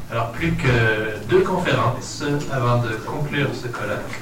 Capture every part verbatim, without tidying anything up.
Alors, plus que deux conférences avant de conclure ce colloque.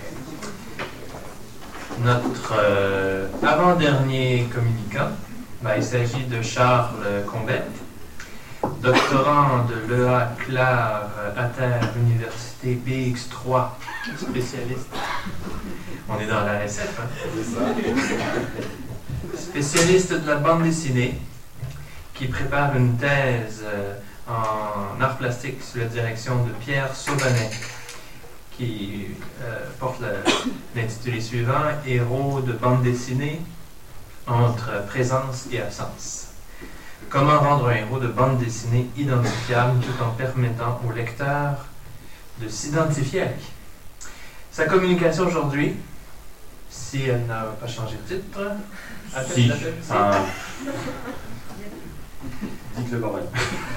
Notre euh, avant-dernier communicant, ben, il s'agit de Charles Combette, doctorant de l'E A Clare Atter Université B X trois, spécialiste. On est dans la S F, hein? Spécialiste de la bande dessinée, qui prépare une thèse euh, en art plastique sous la direction de Pierre Sauvanet, qui euh, porte l'intitulé suivant « Héros de bande dessinée entre présence et absence ». Comment rendre un héros de bande dessinée identifiable tout en permettant au lecteur de s'identifier à lui. Sa communication aujourd'hui, si elle n'a pas changé de titre, si, un... dites-le quand même,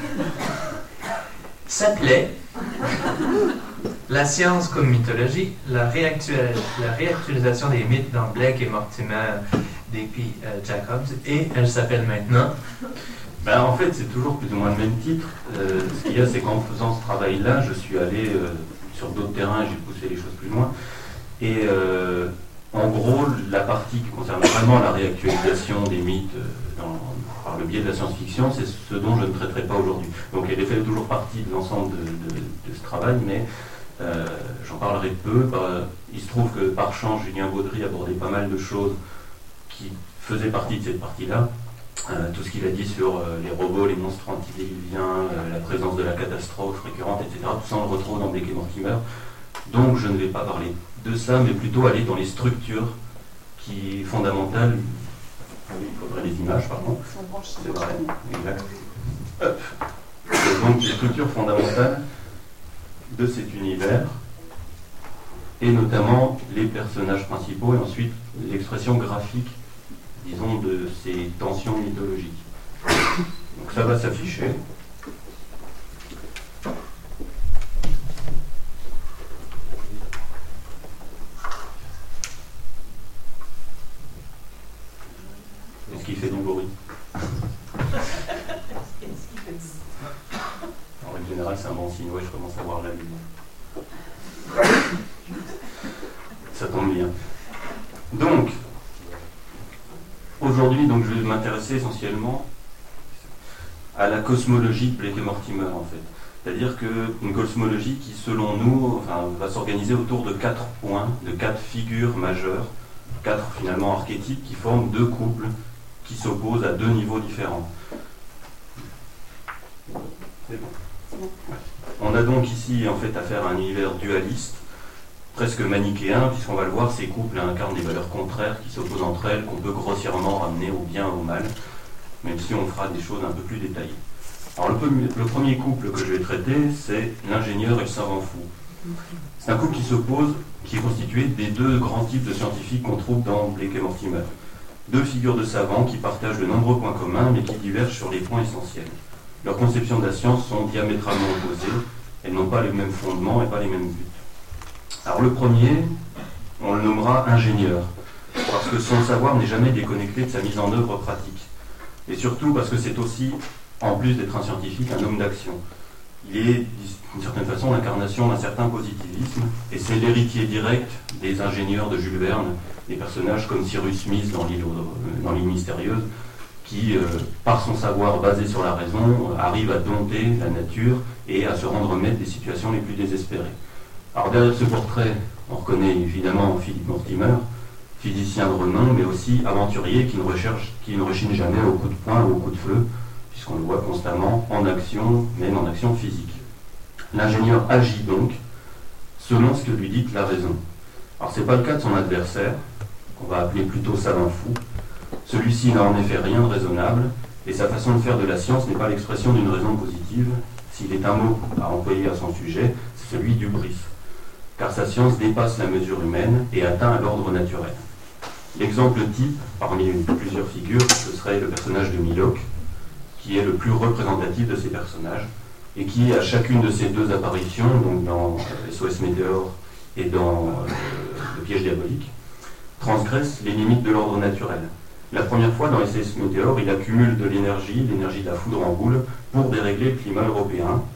s'appelait La science comme mythologie, la, réactual... la réactualisation des mythes dans Blake et Mortimer d'A P Euh, Jacobs, et elle s'appelle maintenant... Ben, en fait, c'est toujours plus ou moins le même titre. Euh, ce qu'il y a, c'est qu'en faisant ce travail-là, je suis allé euh, sur d'autres terrains, j'ai poussé les choses plus loin. Et euh, en gros, la partie qui concerne vraiment la réactualisation des mythes euh, dans, par le biais de la science-fiction, c'est ce dont je ne traiterai pas aujourd'hui. Donc elle fait toujours partie de l'ensemble de, de, de ce travail, mais euh, j'en parlerai peu. Par, il se trouve que par chance, Julien Baudry abordait pas mal de choses qui faisaient partie de cette partie-là. Euh, tout ce qu'il a dit sur euh, les robots, les monstres antidiluviens, euh, la présence de la catastrophe récurrente, et cetera. Tout ça, on le retrouve dans Blake et Mortimer. Donc, je ne vais pas parler de ça, mais plutôt aller dans les structures qui sont fondamentales. Oui, il faudrait des images, pardon. C'est vrai, exact. Hop. Et donc, les structures fondamentales de cet univers, et notamment les personnages principaux, et ensuite l'expression graphique, disons, de ces tensions mythologiques. Donc ça va s'afficher. Est-ce qu'il fait du bruit? En règle générale, c'est un bon signe. Ouais, je commence à voir la lumière. Ça tombe bien. Donc, aujourd'hui, donc, je vais m'intéresser essentiellement à la cosmologie de Blake et Mortimer, en fait. C'est-à-dire qu'une cosmologie qui, selon nous, enfin, va s'organiser autour de quatre points, de quatre figures majeures, quatre, finalement, archétypes qui forment deux couples qui s'opposent à deux niveaux différents. C'est bon. Ouais. On a donc ici, en fait, affaire à un univers dualiste, presque manichéen, puisqu'on va le voir, ces couples incarnent des valeurs contraires qui s'opposent entre elles, qu'on peut grossièrement ramener au bien ou au mal, même si on fera des choses un peu plus détaillées. Alors le, le premier couple que je vais traiter, c'est l'ingénieur et le savant fou. C'est un couple qui s'oppose, qui est constitué des deux grands types de scientifiques qu'on trouve dans Blake et Mortimer. Deux figures de savants qui partagent de nombreux points communs, mais qui divergent sur les points essentiels. Leurs conceptions de la science sont diamétralement opposées, elles n'ont pas les mêmes fondements et pas les mêmes buts. Alors le premier, on le nommera ingénieur, parce que son savoir n'est jamais déconnecté de sa mise en œuvre pratique. Et surtout parce que c'est aussi, en plus d'être un scientifique, un homme d'action. Il est, d'une certaine façon, l'incarnation d'un certain positivisme, et c'est l'héritier direct des ingénieurs de Jules Verne, des personnages comme Cyrus Smith dans l'île, dans l'île mystérieuse, qui, euh, par son savoir basé sur la raison, euh, arrive à dompter la nature et à se rendre maître des situations les plus désespérées. Alors derrière ce portrait, on reconnaît évidemment Philippe Mortimer, physicien de renom, mais aussi aventurier qui ne, recherche, qui ne rechigne jamais au coup de poing ou au coup de feu, puisqu'on le voit constamment en action, même en action physique. L'ingénieur agit donc selon ce que lui dicte la raison. Alors ce n'est pas le cas de son adversaire, qu'on va appeler plutôt savant fou. Celui-ci n'a en effet rien de raisonnable, et sa façon de faire de la science n'est pas l'expression d'une raison positive. S'il est un mot à employer à son sujet, c'est celui d'hubris, car sa science dépasse la mesure humaine et atteint à l'ordre naturel. L'exemple type, parmi plusieurs figures, ce serait le personnage de Milok, qui est le plus représentatif de ces personnages, et qui, à chacune de ces deux apparitions, donc dans S O S Météore et dans euh, Le piège diabolique, transgresse les limites de l'ordre naturel. La première fois, dans S O S Météore, il accumule de l'énergie, l'énergie de la foudre en boule, pour dérégler le climat européen.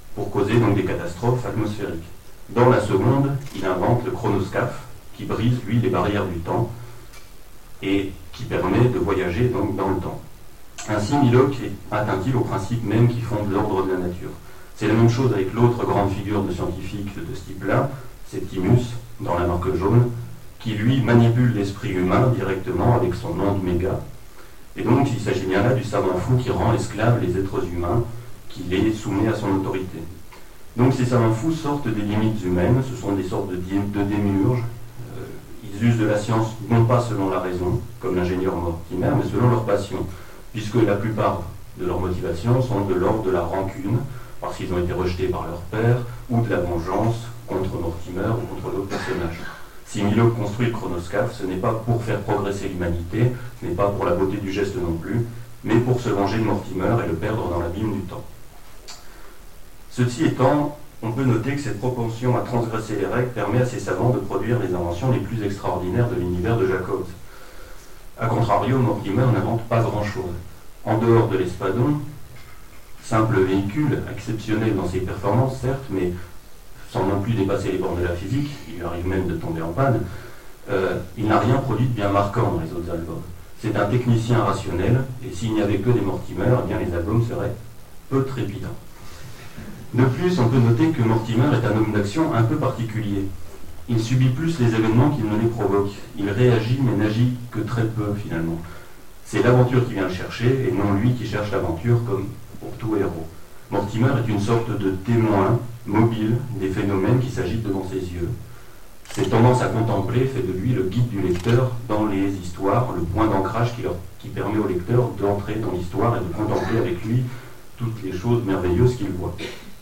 pour causer donc des catastrophes atmosphériques. Dans la seconde, il invente le chronoscaphe, qui brise, lui, les barrières du temps, et qui permet de voyager donc dans le temps. Ainsi, Milok atteint-il au principe même qui fonde l'ordre de la nature. C'est la même chose avec l'autre grande figure de scientifique de ce type-là, Septimus, dans la marque jaune, qui lui manipule l'esprit humain directement avec son onde méga. Et donc il s'agit bien là du savant fou qui rend esclaves les êtres humains, qui les soumet à son autorité. Donc ces savants fous sortent des limites humaines, ce sont des sortes de, de démiurges. Euh, ils usent de la science non pas selon la raison, comme l'ingénieur Mortimer, mais selon leur passion, puisque la plupart de leurs motivations sont de l'ordre de la rancune, parce qu'ils ont été rejetés par leur père, ou de la vengeance contre Mortimer ou contre d'autres personnages. Si Milok construit le chronoscaphe, ce n'est pas pour faire progresser l'humanité, ce n'est pas pour la beauté du geste non plus, mais pour se venger de Mortimer et le perdre dans l'abîme du temps. Ceci étant, on peut noter que cette propension à transgresser les règles permet à ces savants de produire les inventions les plus extraordinaires de l'univers de Jacobs. A contrario, Mortimer n'invente pas grand-chose. En dehors de l'espadon, simple véhicule, exceptionnel dans ses performances, certes, mais sans non plus dépasser les bornes de la physique, il lui arrive même de tomber en panne, euh, il n'a rien produit de bien marquant dans les autres albums. C'est un technicien rationnel, et s'il n'y avait que des Mortimer, eh bien les albums seraient peu trépidants. De plus, on peut noter que Mortimer est un homme d'action un peu particulier. Il subit plus les événements qu'il ne les provoque. Il réagit mais n'agit que très peu finalement. C'est l'aventure qui vient le chercher, et non lui qui cherche l'aventure comme pour tout héros. Mortimer est une sorte de témoin mobile des phénomènes qui s'agitent devant ses yeux. Cette tendance à contempler fait de lui le guide du lecteur dans les histoires, le point d'ancrage qui, leur, qui permet au lecteur d'entrer dans l'histoire et de contempler avec lui toutes les choses merveilleuses qu'il voit.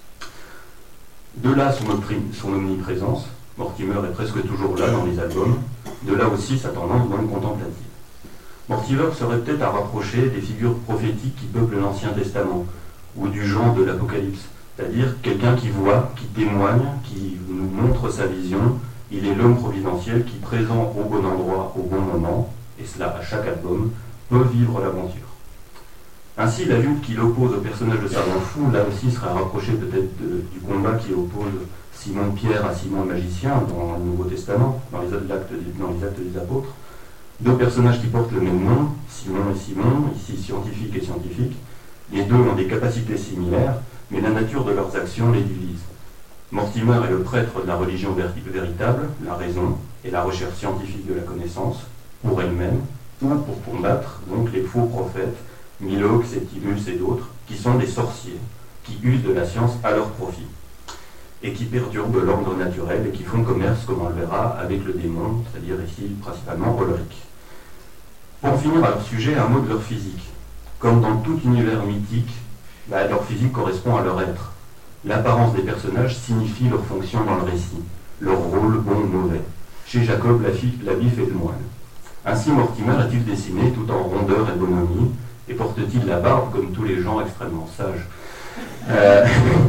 De là son, son omniprésence, Mortimer est presque toujours là dans les albums, de là aussi sa tendance moins contemplative. Mortimer serait peut-être à rapprocher des figures prophétiques qui peuplent l'Ancien Testament, ou du genre de l'Apocalypse, c'est-à-dire quelqu'un qui voit, qui témoigne, qui nous montre sa vision. Il est l'homme providentiel qui, présent au bon endroit, au bon moment, et cela à chaque album, peut vivre l'aventure. Ainsi, la lutte qu'il oppose au personnage de savant fou, là aussi, serait rapprochée peut-être de, du combat qui oppose Simon-Pierre à Simon le magicien dans le Nouveau Testament, dans les, actes, dans les actes des apôtres. Deux personnages qui portent le même nom, Simon et Simon, ici scientifique et scientifique. Les deux ont des capacités similaires, mais la nature de leurs actions les divise. Mortimer est le prêtre de la religion véritable, la raison et la recherche scientifique de la connaissance, pour elle-même, ou pour combattre donc les faux prophètes, Milok, Septimus et d'autres, qui sont des sorciers, qui usent de la science à leur profit, et qui perturbent l'ordre naturel et qui font commerce, comme on le verra, avec le démon, c'est-à-dire ici principalement Ulrich. Pour finir à leur sujet, un mot de leur physique. Comme dans tout univers mythique, bah, leur physique correspond à leur être. L'apparence des personnages signifie leur fonction dans le récit, leur rôle bon ou mauvais. Chez Jacob, la, fille, la bif est de moine. Ainsi, Mortimer est-il dessiné tout en rondeur et bonhomie, et porte-t-il la barbe comme tous les gens extrêmement sages. Euh,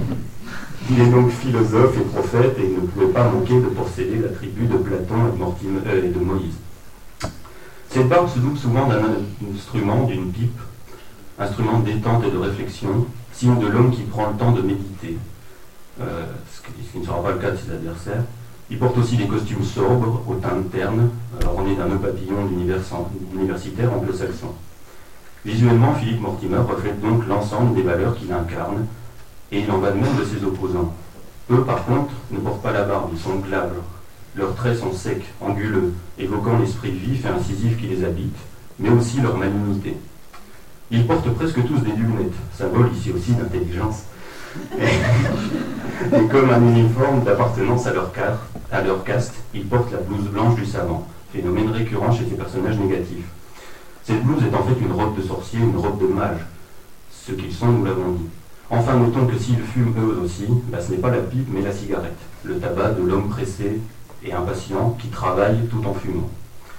il est donc philosophe et prophète, et il ne pouvait pas manquer de posséder l'attribut de Platon et de, Mortimer, euh, et de Moïse. Cette barbe se double souvent d'un instrument, d'une pipe, instrument de détente et de réflexion, signe de l'homme qui prend le temps de méditer, euh, ce qui ne sera pas le cas de ses adversaires. Il porte aussi des costumes sobres, au teint terne, ornés d'un nœud papillon d'universitaire anglo-saxon. Visuellement, Philippe Mortimer reflète donc l'ensemble des valeurs qu'il incarne, et il en va de même de ses opposants. Eux, par contre, ne portent pas la barbe, ils sont glabres. Leurs traits sont secs, anguleux, évoquant l'esprit vif et incisif qui les habite, mais aussi leur malignité. Ils portent presque tous des lunettes, symbole ici aussi d'intelligence, et, et comme un uniforme d'appartenance à leur, car, à leur caste, ils portent la blouse blanche du savant, phénomène récurrent chez ces personnages négatifs. Cette blouse est en fait une robe de sorcier, une robe de mage. Ce qu'ils sont, nous l'avons dit. Enfin, notons que s'ils fument eux aussi, bah, ce n'est pas la pipe, mais la cigarette, le tabac de l'homme pressé et impatient qui travaille tout en fumant.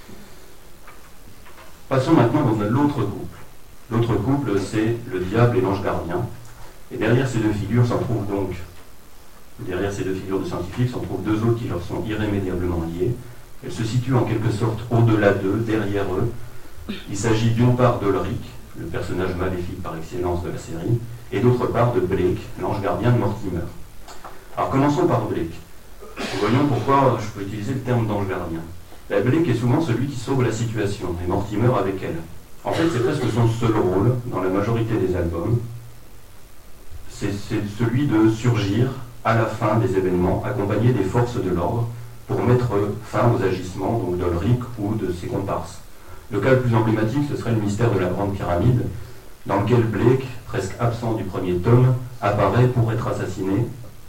Passons maintenant dans l'autre couple. L'autre couple, c'est le diable et l'ange gardien. Et derrière ces deux figures s'en trouvent donc, derrière ces deux figures de scientifiques, s'en trouvent deux autres qui leur sont irrémédiablement liées. Elles se situent en quelque sorte au-delà d'eux, derrière eux. Il s'agit d'une part d'Ulrich, le personnage maléfique par excellence de la série, et d'autre part de Blake, l'ange gardien de Mortimer. Alors commençons par Blake. Voyons pourquoi je peux utiliser le terme d'ange gardien. Ben, Blake est souvent celui qui sauve la situation, et Mortimer avec elle. En fait, c'est presque son seul rôle dans la majorité des albums. C'est celui de surgir à la fin des événements, accompagné des forces de l'ordre, pour mettre fin aux agissements donc d'Ulrich ou de ses comparses. Le cas le plus emblématique, ce serait le mystère de la Grande Pyramide, dans lequel Blake, presque absent du premier tome, apparaît pour être assassiné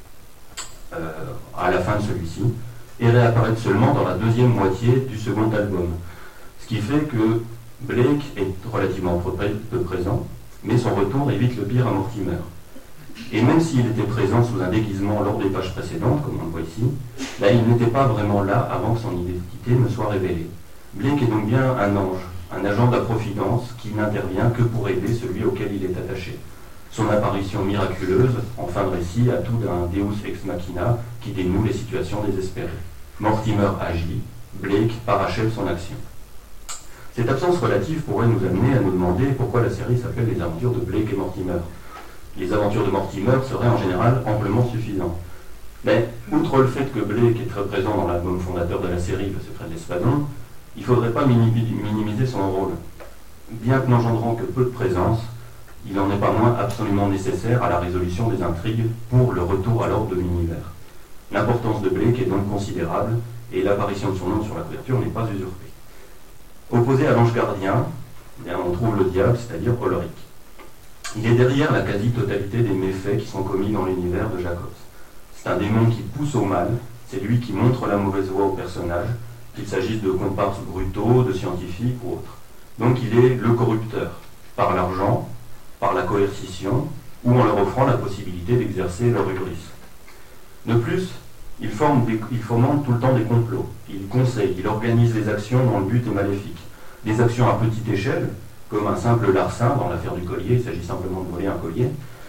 euh, à la fin de celui-ci, et réapparaît seulement dans la deuxième moitié du second album. Ce qui fait que Blake est relativement peu présent, mais son retour évite le pire à Mortimer. Et même s'il était présent sous un déguisement lors des pages précédentes, comme on le voit ici, là, il n'était pas vraiment là avant que son identité ne soit révélée. Blake est donc bien un ange, un agent d'approvidence qui n'intervient que pour aider celui auquel il est attaché. Son apparition miraculeuse, en fin de récit, a tout d'un Deus ex machina qui dénoue les situations désespérées. Mortimer agit, Blake parachève son action. Cette absence relative pourrait nous amener à nous demander pourquoi la série s'appelle Les Aventures de Blake et Mortimer. Les aventures de Mortimer seraient en général amplement suffisantes. Mais, outre le fait que Blake est très présent dans l'album fondateur de la série, Le Secret de l'Espadon, il ne faudrait pas minimiser son rôle. Bien que n'engendrant que peu de présence, il n'en est pas moins absolument nécessaire à la résolution des intrigues pour le retour à l'ordre de l'univers. L'importance de Blake est donc considérable, et l'apparition de son nom sur la couverture n'est pas usurpée. Opposé à l'ange gardien, bien, on trouve le diable, c'est-à-dire Ulrich. Il est derrière la quasi-totalité des méfaits qui sont commis dans l'univers de Jacobs. C'est un démon qui pousse au mal, c'est lui qui montre la mauvaise voie au personnage, qu'il s'agisse de comparses brutaux, de scientifiques ou autres. Donc il est le corrupteur, par l'argent, par la coercition, ou en leur offrant la possibilité d'exercer leur hubris. De plus, il, forme des, il fomente tout le temps des complots, il conseille, il organise des actions dont le but est maléfique. Des actions à petite échelle, comme un simple larcin dans l'affaire du collier, il s'agit simplement de voler un collier,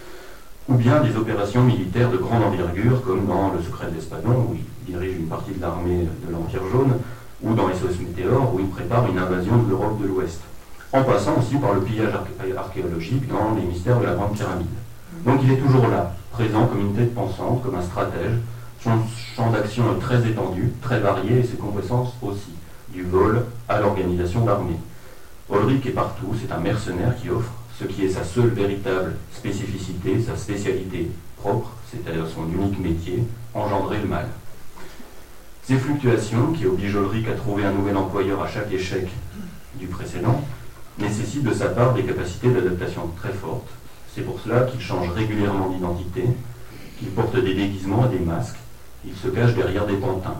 ou bien des opérations militaires de grande envergure, comme dans Le Secret de l'Espadon, où il dirige une partie de l'armée de l'Empire jaune, ou dans S O S Météore, où il prépare une invasion de l'Europe de l'Ouest, en passant aussi par le pillage arché- archéologique dans les mystères de la Grande Pyramide. Donc il est toujours là, présent comme une tête pensante, comme un stratège. Son champ d'action est très étendu, très varié, et ses compétences aussi, du vol à l'organisation d'armées. Ulrich est partout, c'est un mercenaire qui offre ce qui est sa seule véritable spécificité, sa spécialité propre, c'est-à-dire son unique métier, engendrer le mal. Ces fluctuations, qui obligent Ulrich à trouver un nouvel employeur à chaque échec du précédent, nécessitent de sa part des capacités d'adaptation très fortes. C'est pour cela qu'il change régulièrement d'identité, qu'il porte des déguisements et des masques, il se cache derrière des pantins.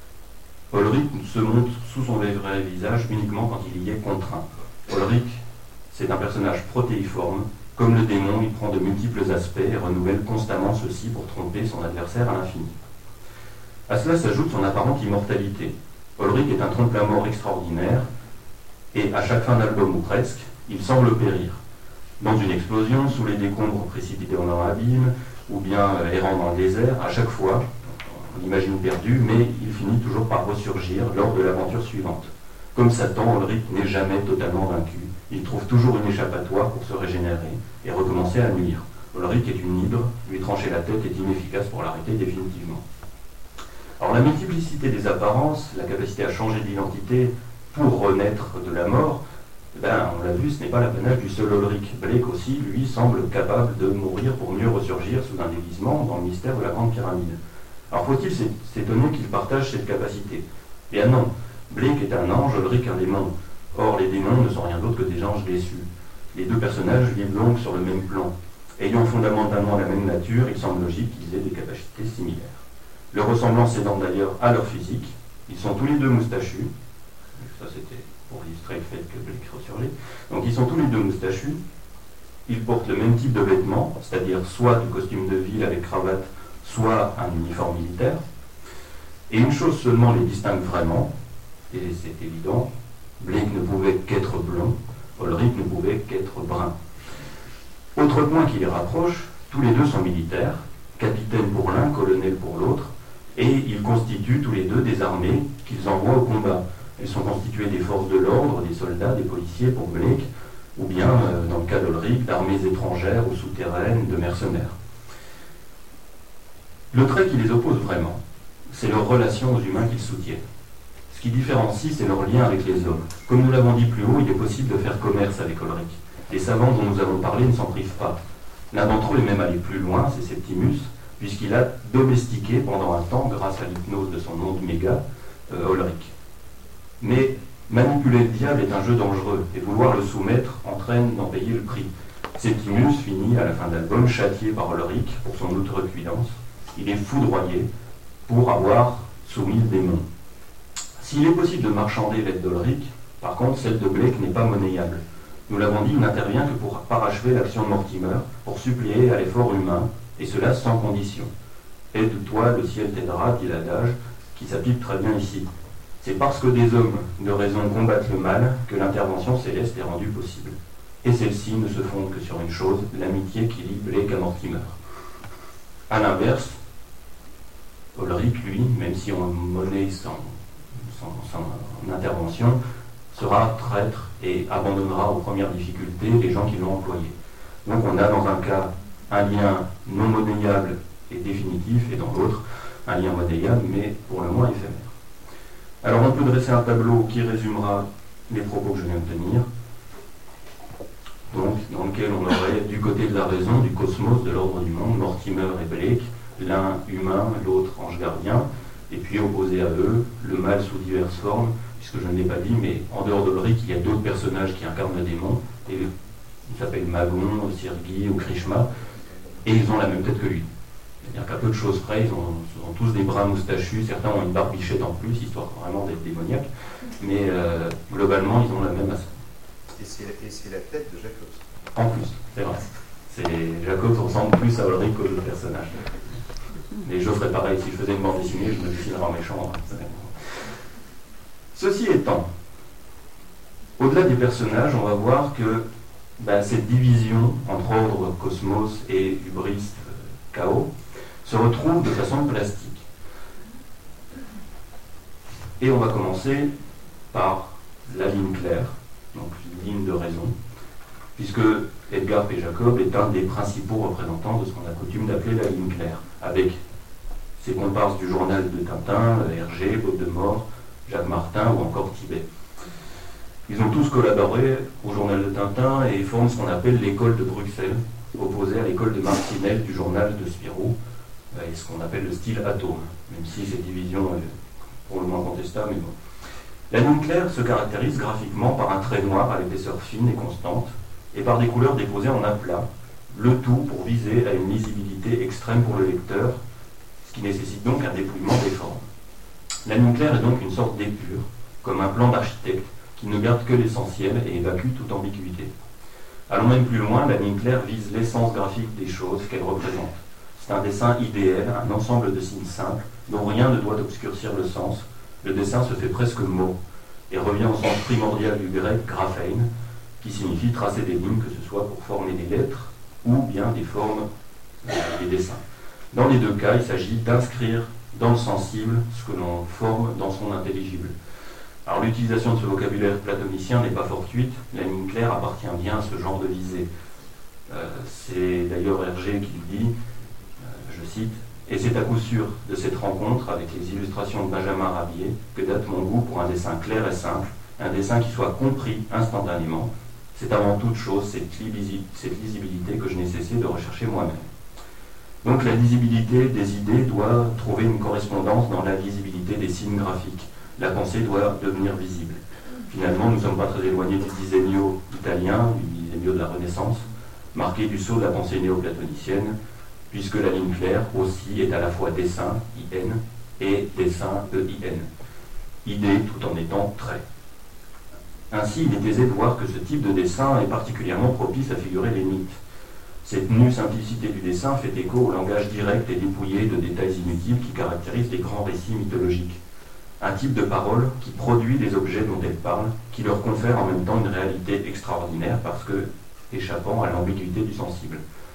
Ulrich se montre sous son vrai visage uniquement quand il y est contraint. Ulrich, c'est un personnage protéiforme. Comme le démon, il prend de multiples aspects et renouvelle constamment ceux-ci pour tromper son adversaire à l'infini. À cela s'ajoute son apparente immortalité. Ulrich est un trompe-la-mort extraordinaire, et à chaque fin d'album ou presque, il semble périr. Dans une explosion, sous les décombres précipités dans l'abîme, ou bien euh, errant dans le désert, à chaque fois, on l'imagine perdu, mais il finit toujours par ressurgir lors de l'aventure suivante. Comme Satan, Ulrich n'est jamais totalement vaincu. Il trouve toujours une échappatoire pour se régénérer et recommencer à nuire. Ulrich est une hydre, lui trancher la tête est inefficace pour l'arrêter définitivement. Alors la multiplicité des apparences, la capacité à changer d'identité pour renaître de la mort, ben, on l'a vu, ce n'est pas l'apanage du seul Ulrich. Blake aussi, lui, semble capable de mourir pour mieux ressurgir sous un déguisement dans le mystère de la Grande Pyramide. Alors faut-il s'étonner qu'il partage cette capacité? Eh bien non, Blake est un ange, Ulrich un démon. Or, les démons ne sont rien d'autre que des anges déçus. Les deux personnages vivent donc sur le même plan. Ayant fondamentalement la même nature, il semble logique qu'ils aient des capacités similaires. Leur ressemblance s'étend d'ailleurs à leur physique. Ils sont tous les deux moustachus. Ça, c'était pour illustrer le fait que Blake ressurgit. Donc, ils sont tous les deux moustachus. Ils portent le même type de vêtements, c'est-à-dire soit du costume de ville avec cravate, soit un uniforme militaire. Et une chose seulement les distingue vraiment, et c'est évident, Blake ne pouvait qu'être blond, Ulrich ne pouvait qu'être brun. Autre point qui les rapproche, tous les deux sont militaires, capitaine pour l'un, colonel pour l'autre, et ils constituent tous les deux des armées qu'ils envoient au combat. Elles sont constituées des forces de l'ordre, des soldats, des policiers pour Blake, ou bien, euh, dans le cas d'Olric, d'armées étrangères ou souterraines, de mercenaires. Le trait qui les oppose vraiment, c'est leur relation aux humains qu'ils soutiennent. Ce qui différencie, c'est leur lien avec les hommes. Comme nous l'avons dit plus haut, il est possible de faire commerce avec Olric. Les savants dont nous avons parlé ne s'en privent pas. L'un d'entre eux est même allé plus loin, c'est Septimus, puisqu'il a domestiqué pendant un temps, grâce à l'hypnose de son onde méga, euh, Olric. Mais manipuler le diable est un jeu dangereux, et vouloir le soumettre entraîne d'en payer le prix. Septimus finit, à la fin de l'album, châtié par Olric pour son outrecuidance. Il est foudroyé pour avoir soumis le démon. S'il est possible de marchander l'aide d'Olric, par contre, celle de Blake n'est pas monnayable. Nous l'avons dit, il n'intervient que pour parachever l'action de Mortimer, pour suppléer à l'effort humain, et cela sans condition. Aide-toi, le ciel t'aidera, dit l'adage, qui s'applique très bien ici. C'est parce que des hommes de raison combattent le mal que l'intervention céleste est rendue possible. Et celle-ci ne se fonde que sur une chose, l'amitié qui lie Blake à Mortimer. A l'inverse, Olric, lui, même si on monnaie son, son, son intervention, sera traître et abandonnera aux premières difficultés les gens qui l'ont employé. Donc on a dans un cas un lien non monnayable et définitif, et dans l'autre un lien monnayable, mais pour le moins éphémère. Alors on peut dresser un tableau qui résumera les propos que je viens de tenir, donc dans lequel on aurait du côté de la raison, du cosmos, de l'ordre du monde, Mortimer et Blake, l'un humain, l'autre ange gardien, et puis opposé à eux, le mal sous diverses formes, puisque je ne l'ai pas dit, mais en dehors d'Olric, il y a d'autres personnages qui incarnent le démon, et ils s'appellent Magon, Sirgi ou Krishma, et ils ont la même tête que lui. C'est-à-dire qu'à peu de choses près, ils ont, ils ont tous des bras moustachus, certains ont une barbichette en plus, histoire vraiment d'être démoniaques, mais euh, globalement, ils ont la même aspect. Et c'est la tête de Jacob. En plus, c'est vrai. C'est, Jacob ressemble plus à Ulrich qu'aux autres personnages. Mais je ferais pareil, si je faisais une bande dessinée, je me dessinerais en méchant. Ceci étant, au-delà des personnages, on va voir que ben, cette division entre ordre, cosmos et hubris, euh, chaos, se retrouve de façon plastique. Et on va commencer par la ligne claire, donc ligne de raison, puisque Edgar P. Jacob est un des principaux représentants de ce qu'on a coutume d'appeler la ligne claire, avec ses comparses du journal de Tintin, Hergé, Baudemort, Jacques Martin ou encore Tibet. Ils ont tous collaboré au journal de Tintin et forment ce qu'on appelle l'école de Bruxelles, opposée à l'école de Martinel du journal de Spirou, et ce qu'on appelle le style atome, même si cette division est pour le moins contestable, mais bon. La ligne claire se caractérise graphiquement par un trait noir à l'épaisseur fine et constante, et par des couleurs déposées en aplat, le tout pour viser à une lisibilité extrême pour le lecteur, ce qui nécessite donc un dépouillement des formes. La ligne claire est donc une sorte d'épure, comme un plan d'architecte, qui ne garde que l'essentiel et évacue toute ambiguïté. Allons même plus loin, la ligne claire vise l'essence graphique des choses qu'elle représente. C'est un dessin idéal, un ensemble de signes simples, dont rien ne doit obscurcir le sens. Le dessin se fait presque mot, et revient au sens primordial du grec graphein, qui signifie tracer des lignes, que ce soit pour former des lettres, ou bien des formes, euh, des dessins. Dans les deux cas, il s'agit d'inscrire dans le sensible ce que l'on forme dans son intelligible. Alors l'utilisation de ce vocabulaire platonicien n'est pas fortuite, la ligne claire appartient bien à ce genre de visée. Euh, c'est d'ailleurs Hergé qui le dit, euh, je cite, « Et c'est à coup sûr de cette rencontre avec les illustrations de Benjamin Rabier que date mon goût pour un dessin clair et simple, un dessin qui soit compris instantanément. C'est avant toute chose cette, cette lisibilité que je n'ai cessé de rechercher moi-même. » Donc la lisibilité des idées doit trouver une correspondance dans la lisibilité des signes graphiques. La pensée doit devenir visible. Finalement, nous ne sommes pas très éloignés du disegno italien, du disegno de la Renaissance, marqué du sceau de la pensée néoplatonicienne, puisque la ligne claire aussi est à la fois dessin, I N, et dessin, E I N. Idée tout en étant trait. Ainsi, il est aisé de voir que ce type de dessin est particulièrement propice à figurer les mythes. Cette nue simplicité du dessin fait écho au langage direct et dépouillé de détails inutiles qui caractérise les grands récits mythologiques. Un type de parole qui produit les objets dont elle parle, qui leur confère en même temps une réalité extraordinaire parce que échappant à l'ambiguïté du sensible.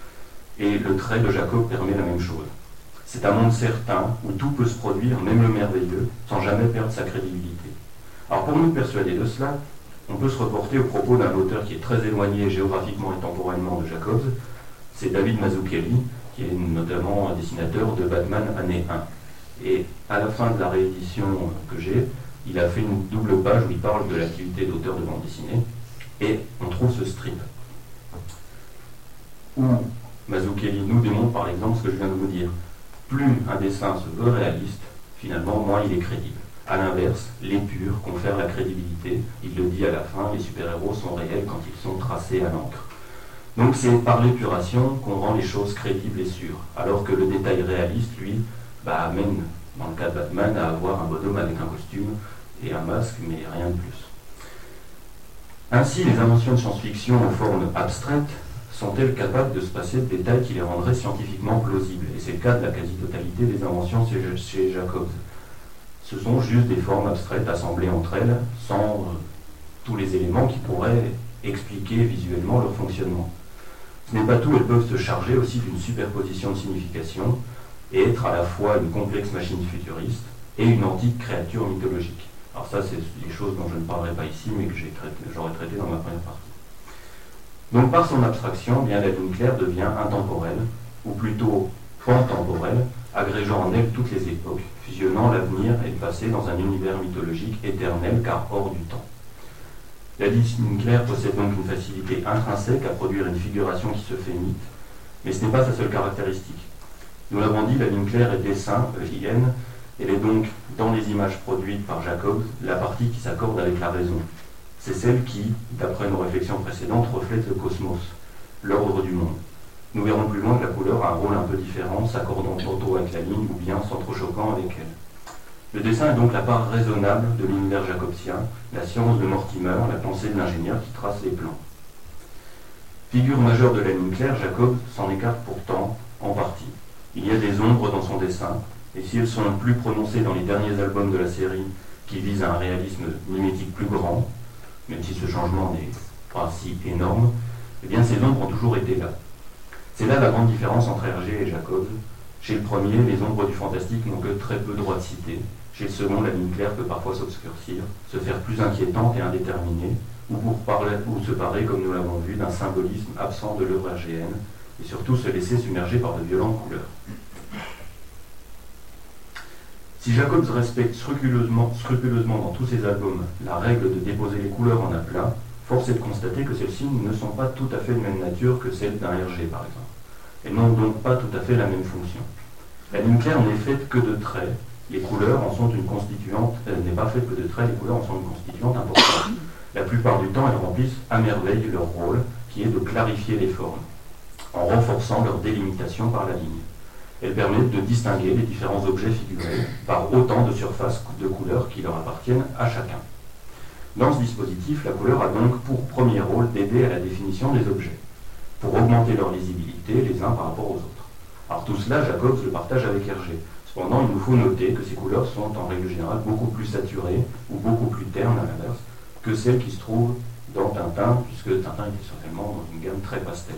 Et le trait de Jacob permet la même chose. C'est un monde certain où tout peut se produire, même le merveilleux, sans jamais perdre sa crédibilité. Alors pour nous persuader de cela, on peut se reporter au propos d'un auteur qui est très éloigné géographiquement et temporellement de Jacobs, c'est David Mazzucchelli, qui est notamment un dessinateur de Batman année un. Et à la fin de la réédition que j'ai, il a fait une double page où il parle de l'activité d'auteur de bande dessinée, et on trouve ce strip, où Mazzucchelli nous démontre par exemple ce que je viens de vous dire. Plus un dessin se veut réaliste, finalement, moins il est crédible. A l'inverse, l'épure confère la crédibilité. Il le dit à la fin, les super-héros sont réels quand ils sont tracés à l'encre. Donc c'est par l'épuration qu'on rend les choses crédibles et sûres, alors que le détail réaliste, lui, bah, amène, dans le cas de Batman, à avoir un bonhomme avec un costume et un masque, mais rien de plus. Ainsi, les inventions de science-fiction en forme abstraite sont-elles capables de se passer de détails qui les rendraient scientifiquement plausibles? Et c'est le cas de la quasi-totalité des inventions chez Jacobs. Ce sont juste des formes abstraites assemblées entre elles, sans euh, tous les éléments qui pourraient expliquer visuellement leur fonctionnement. Ce n'est pas tout, elles peuvent se charger aussi d'une superposition de signification et être à la fois une complexe machine futuriste et une antique créature mythologique. Alors ça, c'est des choses dont je ne parlerai pas ici, mais que j'aurais traité dans ma première partie. Donc par son abstraction, bien, la ligne claire devient intemporelle, ou plutôt fantemporelle, agrégeant en elle toutes les époques, fusionnant l'avenir et le passé dans un univers mythologique éternel car hors du temps. La ligne claire possède donc une facilité intrinsèque à produire une figuration qui se fait mythe, mais ce n'est pas sa seule caractéristique. Nous l'avons dit, la ligne claire est dessin, E I N, elle est donc, dans les images produites par Jacobs, la partie qui s'accorde avec la raison. C'est celle qui, d'après nos réflexions précédentes, reflète le cosmos, l'ordre du monde. Nous verrons plus loin que la couleur a un rôle un peu différent, s'accordant tantôt avec la ligne ou bien s'entrechoquant avec elle. Le dessin est donc la part raisonnable de l'univers jacobsien, la science de Mortimer, la pensée de l'ingénieur qui trace les plans. Figure majeure de la ligne claire, Jacobs s'en écarte pourtant en partie. Il y a des ombres dans son dessin, et si elles sont plus prononcées dans les derniers albums de la série qui visent à un réalisme mimétique plus grand, même si ce changement n'est pas si énorme, eh bien ces ombres ont toujours été là. C'est là la grande différence entre Hergé et Jacobs. Chez le premier, les ombres du fantastique n'ont que très peu droit de cité. Chez le second, la ligne claire peut parfois s'obscurcir, se faire plus inquiétante et indéterminée, ou, pour parler, ou se parer, comme nous l'avons vu, d'un symbolisme absent de l'œuvre hergéenne, et surtout se laisser submerger par de violentes couleurs. Si Jacobs respecte scrupuleusement, scrupuleusement dans tous ses albums la règle de déposer les couleurs en aplat, force est de constater que celles-ci ne sont pas tout à fait de même nature que celles d'un Hergé, par exemple. Elles n'ont donc pas tout à fait la même fonction. La ligne claire n'est faite que de traits, les couleurs en sont une constituante, elle n'est pas faite que de traits, les couleurs en sont une constituante importante. La plupart du temps, elles remplissent à merveille leur rôle, qui est de clarifier les formes, en renforçant leur délimitation par la ligne. Elles permettent de distinguer les différents objets figurés par autant de surfaces de couleurs qui leur appartiennent à chacun. Dans ce dispositif, la couleur a donc pour premier rôle d'aider à la définition des objets, pour augmenter leur lisibilité les uns par rapport aux autres. Alors tout cela, Jacobs le partage avec Hergé. Cependant, il nous faut noter que ces couleurs sont en règle générale beaucoup plus saturées ou beaucoup plus ternes à l'inverse que celles qui se trouvent dans Tintin, puisque Tintin était certainement dans une gamme très pastel.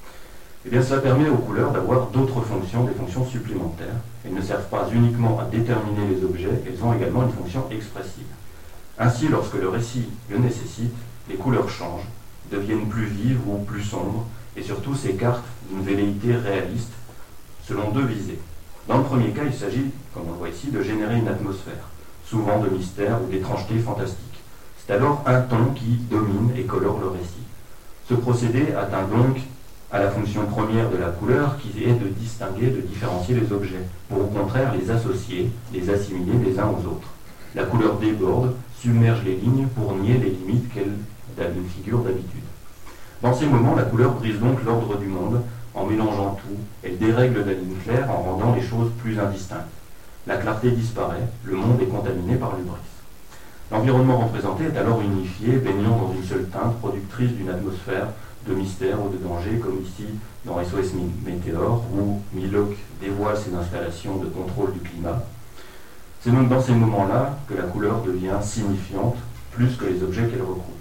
Eh bien, cela permet aux couleurs d'avoir d'autres fonctions, des fonctions supplémentaires. Elles ne servent pas uniquement à déterminer les objets, elles ont également une fonction expressive. Ainsi, lorsque le récit le nécessite, les couleurs changent, deviennent plus vives ou plus sombres, et surtout s'écartent d'une velléité réaliste, selon deux visées. Dans le premier cas, il s'agit, comme on le voit ici, de générer une atmosphère, souvent de mystère ou d'étrangeté fantastique. C'est alors un ton qui domine et colore le récit. Ce procédé atteint donc à la fonction première de la couleur, qui est de distinguer, de différencier les objets, pour au contraire les associer, les assimiler les uns aux autres. La couleur déborde, submerge les lignes pour nier les limites qu'elle figure d'habitude. Dans ces moments, la couleur brise donc l'ordre du monde, en mélangeant tout, elle dérègle la ligne claire en rendant les choses plus indistinctes. La clarté disparaît, le monde est contaminé par l'hubris. L'environnement représenté est alors unifié, baignant dans une seule teinte, productrice d'une atmosphère de mystère ou de danger, comme ici dans S O S Météor, où Milok dévoile ses installations de contrôle du climat. C'est donc dans ces moments-là que la couleur devient signifiante, plus que les objets qu'elle recouvre.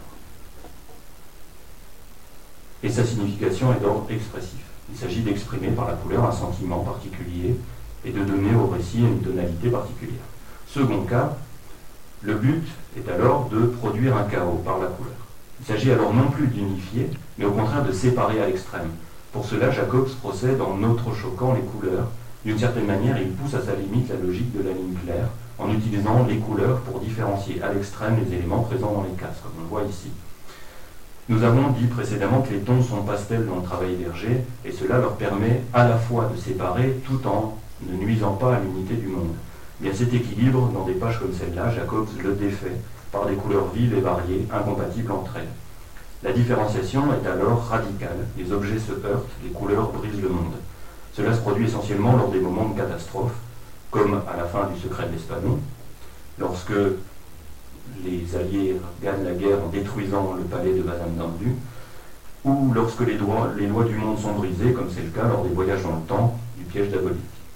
Et sa signification est d'ordre expressif. Il s'agit d'exprimer par la couleur un sentiment particulier et de donner au récit une tonalité particulière. Second cas, Le but est alors de produire un chaos par la couleur. Il s'agit alors non plus d'unifier, mais au contraire de séparer à l'extrême. Pour cela, Jacobs procède en autre-choquant les couleurs. D'une certaine manière, il pousse à sa limite la logique de la ligne claire, en utilisant les couleurs pour différencier à l'extrême les éléments présents dans les cases, comme on le voit ici. Nous avons dit précédemment que les tons sont pastels dans le travail Verger, et cela leur permet à la fois de séparer tout en ne nuisant pas à l'unité du monde. Bien, cet équilibre, dans des pages comme celle-là, Jacobs le défait par des couleurs vives et variées, incompatibles entre elles. La différenciation est alors radicale, les objets se heurtent, les couleurs brisent le monde. Cela se produit essentiellement lors des moments de catastrophe, comme à la fin du Secret de l'Espadon, lorsque les Alliés gagnent la guerre en détruisant le palais de Bazan-Dandu, ou lorsque les, droits, les lois du monde sont brisées, comme c'est le cas lors des voyages dans le temps du piège diabolique.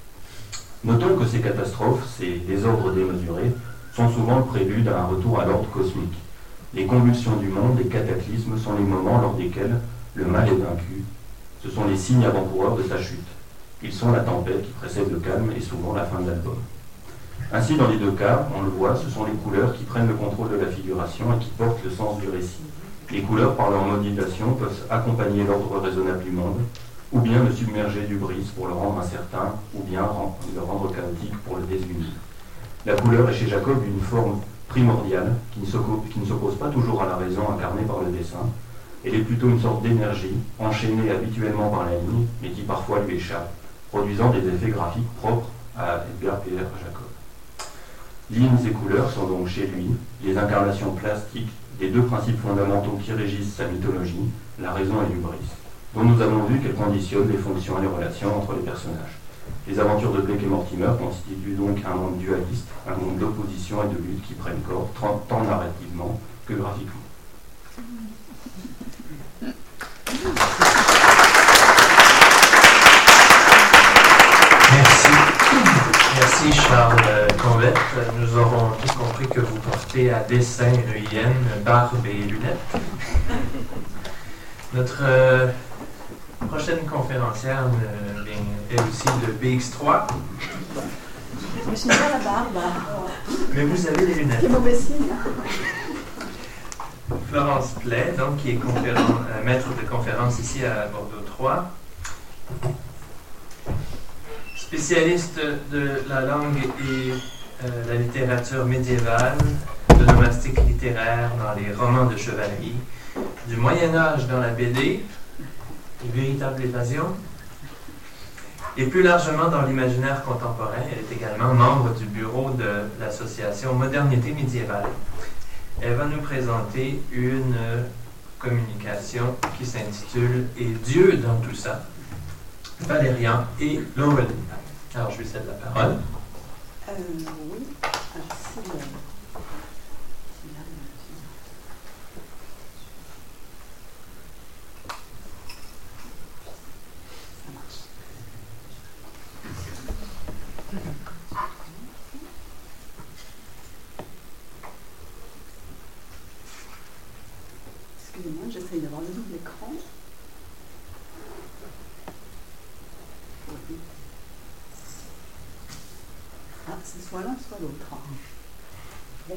Notons que ces catastrophes, ces désordres démesurés, sont souvent le prélude à un retour à l'ordre cosmique. Les convulsions du monde, les cataclysmes, sont les moments lors desquels le mal est vaincu. Ce sont les signes avant-coureurs de sa chute. Ils sont la tempête qui précède le calme et souvent la fin de l'album. Ainsi, dans les deux cas, on le voit, ce sont les couleurs qui prennent le contrôle de la figuration et qui portent le sens du récit. Les couleurs, par leur modulation, peuvent accompagner l'ordre raisonnable du monde, ou bien le submerger du brise pour le rendre incertain, ou bien le rendre chaotique pour le désunir. La couleur est chez Jacob une forme primordiale qui ne s'oppose pas toujours à la raison incarnée par le dessin. Elle est plutôt une sorte d'énergie, enchaînée habituellement par la ligne, mais qui parfois lui échappe, produisant des effets graphiques propres à Edgar Pierre Jacob. Lignes et couleurs sont donc chez lui les incarnations plastiques des deux principes fondamentaux qui régissent sa mythologie, la raison et l'hubris, dont nous avons vu qu'elles conditionnent les fonctions et les relations entre les personnages. Les aventures de Blake et Mortimer constituent donc un monde dualiste, un monde d'opposition et de lutte qui prennent corps tant narrativement que graphiquement. Merci. Merci Charles Convette. Nous aurons tous compris que vous portez à dessin E I N, barbe et lunettes. Notre euh, prochaine conférencière euh, est aussi de B X trois. Mais je n'ai pas la barbe. Mais vous avez les lunettes. C'est mauvais signe. Florence Play, donc, qui est euh, maître de conférence ici à Bordeaux trois. Spécialiste de la langue et euh, la littérature médiévale, de nomastique littéraire dans les romans de chevalerie, du Moyen-Âge dans la B D, une véritable évasion, et plus largement dans l'imaginaire contemporain. Elle est également membre du bureau de l'association Modernité médiévale. Elle va nous présenter une communication qui s'intitule « Et Dieu dans tout ça », Valérian et Laureline. Alors, je lui cède la parole. Euh, oui. Alors, si, euh, si là, ça marche. Excusez-moi, j'essaye d'avoir le double écran. Oui. Ah, c'est soit l'un, soit l'autre. Bon.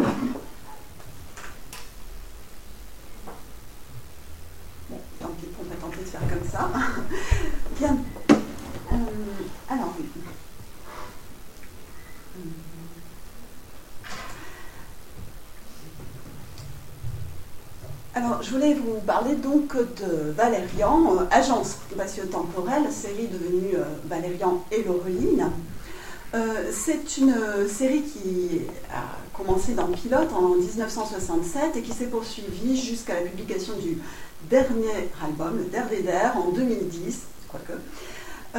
Bon, tant pis, on va tenter de faire comme ça. Bien. Euh, alors, oui. Alors, je voulais vous parler donc de Valérian, euh, agence spatio-temporelle, série devenue euh, Valérian et Laureline. Euh, c'est une série qui a commencé dans Pilote en dix-neuf cent soixante-sept et qui s'est poursuivie jusqu'à la publication du dernier album, le Der Leder, en deux mille dix, quoique. Euh,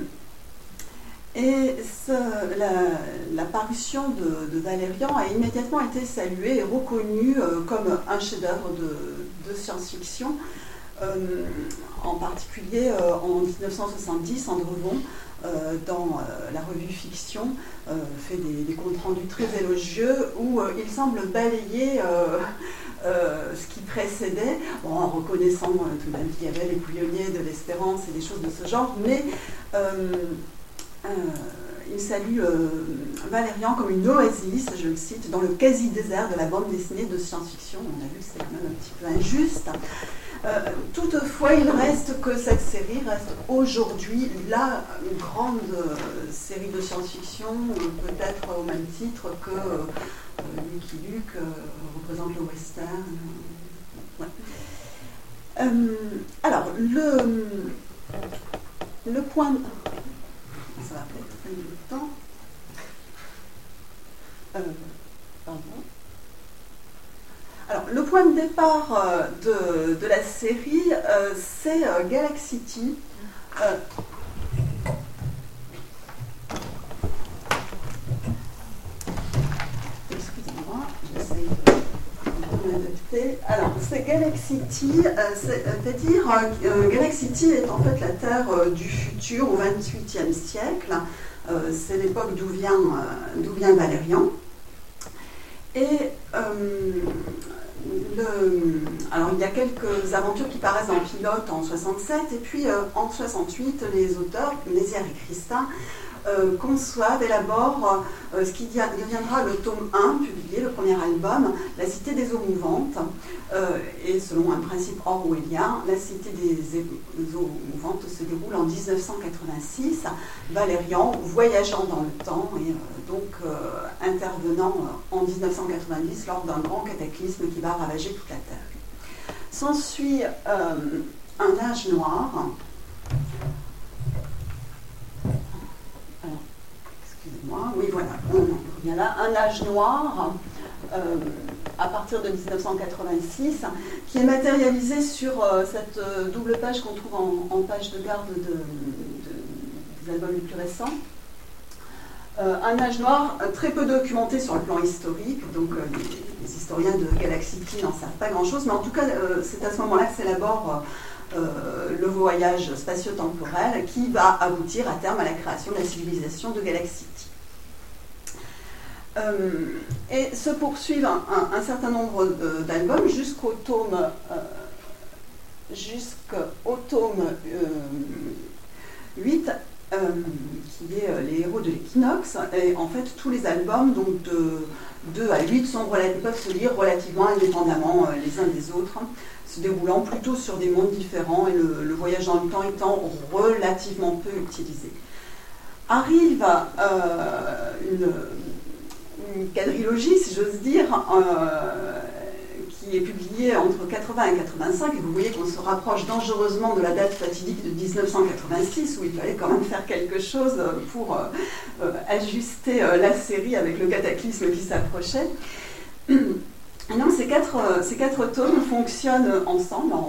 et ce, la, la parution de, de Valérian a immédiatement été saluée et reconnue euh, comme un chef-d'œuvre de, de science-fiction, euh, en particulier euh, en dix-neuf cent soixante-dix, Andrevon, Euh, dans euh, la revue Fiction, euh, fait des, des comptes rendus très élogieux où euh, il semble balayer euh, euh, ce qui précédait, bon, en reconnaissant euh, tout de même qu'il y avait les couillonniers de l'espérance et des choses de ce genre, mais euh, euh, il salue euh, Valérian comme une oasis, je le cite, dans le quasi-désert de la bande dessinée de science-fiction. On a vu que c'est quand même un petit peu injuste. Euh, toutefois, il reste que cette série reste aujourd'hui la grande euh, série de science-fiction, euh, peut-être au même titre que euh, Lucky Luke euh, représente le western. Euh, ouais. euh, alors, le, le point... Ça va peut-être prendre du temps. Euh, pardon. Alors, le point de départ euh, de, de la série, euh, c'est euh, Galaxity. Euh, Excusez-moi, j'essaye de m'adapter. Alors, c'est Galaxity, euh, c'est-à-dire euh, Galaxity est en fait la Terre euh, du futur au vingt-huitième siècle. Euh, c'est l'époque d'où vient, euh, d'où vient Valérian. Et euh, le, alors il y a quelques aventures qui paraissent dans Pilote en soixante-sept, et puis euh, en soixante-huit, les auteurs, Mézières et Christin, euh, conçoivent, élaborent euh, ce qui deviendra le tome un, publié, le premier album, La Cité des eaux mouvantes. Euh, et selon un principe orwellien, la Cité des eaux mouvantes se déroule en dix-neuf cent quatre-vingt-six, Valérian voyageant dans le temps et euh, donc euh, intervenant euh, en dix-neuf cent quatre-vingt-dix lors d'un grand cataclysme qui va ravager toute la Terre. S'ensuit euh, un âge noir. Alors, excusez-moi, oui voilà, il y a là un âge noir. Euh, à partir de dix-neuf cent quatre-vingt-six, qui est matérialisé sur euh, cette euh, double page qu'on trouve en, en page de garde de, de, des albums les plus récents. Euh, un âge noir très peu documenté sur le plan historique, donc euh, les, les historiens de Galaxity n'en savent pas grand-chose, mais en tout cas, euh, c'est à ce moment-là que s'élabore euh, le voyage spatio-temporel qui va aboutir à terme à la création de la civilisation de Galaxity. Euh, et se poursuivent un, un, un certain nombre d'albums jusqu'au tome, euh, jusqu'au tome euh, huit, euh, qui est euh, Les héros de l'équinoxe. Et en fait, tous les albums, donc de deux à huit, sont, peuvent se lire relativement indépendamment euh, les uns des autres, se déroulant plutôt sur des mondes différents et le, le voyage dans le temps étant relativement peu utilisé. Arrive euh, une... une quadrilogie, si j'ose dire, euh, qui est publiée entre quatre-vingts et quatre-vingt-cinq, et vous voyez qu'on se rapproche dangereusement de la date fatidique de dix-neuf cent quatre-vingt-six, où il fallait quand même faire quelque chose pour euh, ajuster euh, la série avec le cataclysme qui s'approchait. Et donc ces quatre, ces quatre tomes fonctionnent ensemble, en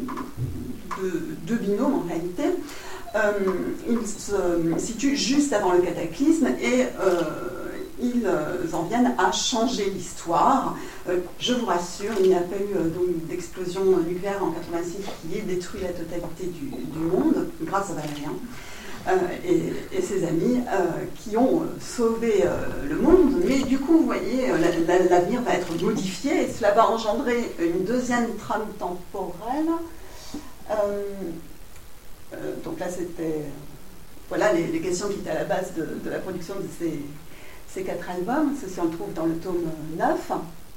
deux, deux binômes en réalité. Euh, ils se situent juste avant le cataclysme et euh, ils en viennent à changer l'histoire. Euh, je vous rassure, il n'y a pas eu euh, d'explosion nucléaire en quatre-vingt-six qui ait détruit la totalité du, du monde, grâce à Valérian euh, et, et ses amis euh, qui ont sauvé euh, le monde. Mais du coup, vous voyez, l'avenir va être modifié et cela va engendrer une deuxième trame temporelle. Euh, euh, donc là, c'était voilà les, les questions qui étaient à la base de, de la production de ces Ces quatre albums, ceci on le trouve dans le tome neuf.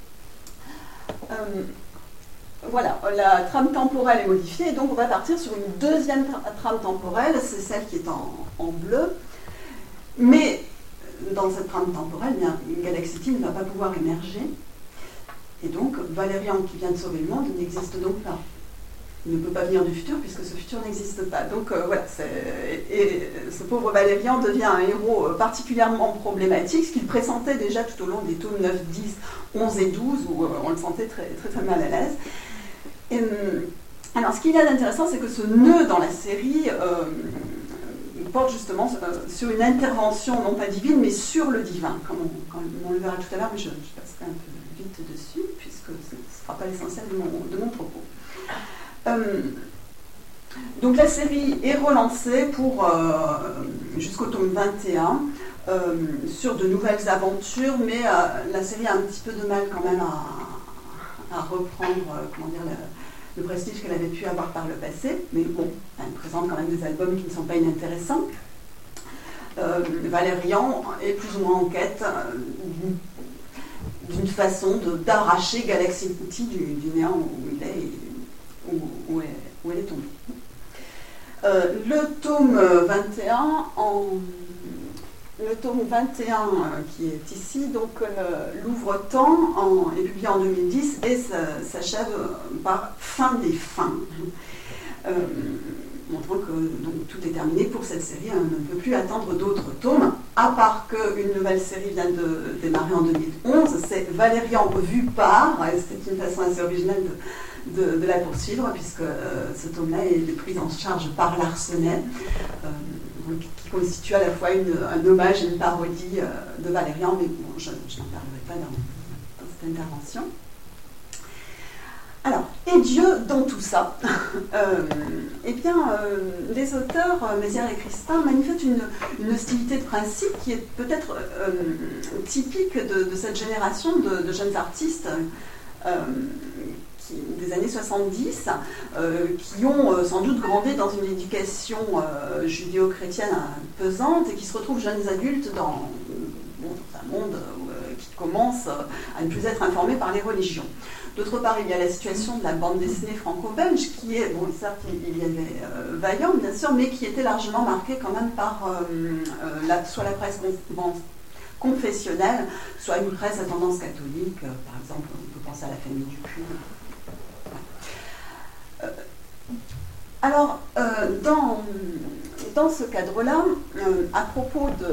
Euh, voilà, la trame temporelle est modifiée, et donc on va partir sur une deuxième tra trame temporelle, c'est celle qui est en, en bleu. Mais dans cette trame temporelle, bien, Galaxity ne va pas pouvoir émerger. Et donc, Valérian, qui vient de sauver le monde, n'existe donc pas. Il ne peut pas venir du futur puisque ce futur n'existe pas. Donc euh, voilà, et ce pauvre Valérian devient un héros particulièrement problématique, ce qu'il pressentait déjà tout au long des tomes neuf, dix, onze et douze, où euh, on le sentait très très, très mal à l'aise. Et, euh, alors ce qu'il y a d'intéressant, c'est que ce nœud dans la série euh, porte justement euh, sur une intervention, non pas divine, mais sur le divin, comme on, comme on le verra tout à l'heure, mais je, je passerai un peu vite dessus, puisque ce ne sera pas l'essentiel de mon, de mon propos. Euh, donc la série est relancée pour euh, jusqu'au tome vingt et un euh, sur de nouvelles aventures, mais euh, la série a un petit peu de mal quand même à, à reprendre euh, comment dire, le, le prestige qu'elle avait pu avoir par le passé, mais bon, elle présente quand même des albums qui ne sont pas inintéressants. euh, Valérian est plus ou moins en quête euh, d'une façon de, d'arracher Galaxy City du, du néant où, il est, où, où, est, où elle est tombée. Euh, le tome vingt et un, en, le tome vingt et un euh, qui est ici, donc euh, l'ouvre-temps en, est publié en deux mille dix et s'achève par Fin des fins, euh, montrant que donc, tout est terminé pour cette série. On ne peut plus attendre d'autres tomes, à part qu'une nouvelle série vient de démarrer en deux mille onze, c'est Valérian vu par, et c'était une façon assez originale de De, de la poursuivre, puisque euh, ce tome-là est pris en charge par Larsenet, euh, qui constitue à la fois une, un hommage et une parodie euh, de Valérian, mais bon, je, je n'en parlerai pas dans, dans cette intervention. Alors, et Dieu dans tout ça euh, Eh bien, euh, les auteurs, euh, Mézières et Christin, manifestent une, une hostilité de principe qui est peut-être euh, typique de, de cette génération de, de jeunes artistes euh, des années soixante-dix, euh, qui ont euh, sans doute grandi dans une éducation euh, judéo-chrétienne euh, pesante et qui se retrouvent jeunes adultes dans, bon, dans un monde euh, qui commence à ne plus être informé par les religions. D'autre part, il y a la situation de la bande dessinée franco-belge qui est, bon, certes, il y avait euh, Vaillant, bien sûr, mais qui était largement marquée quand même par euh, euh, la, soit la presse confessionnelle, soit une presse à tendance catholique, euh, par exemple, on peut penser à la famille du Puy. Alors, euh, dans, dans ce cadre-là, euh, à propos de,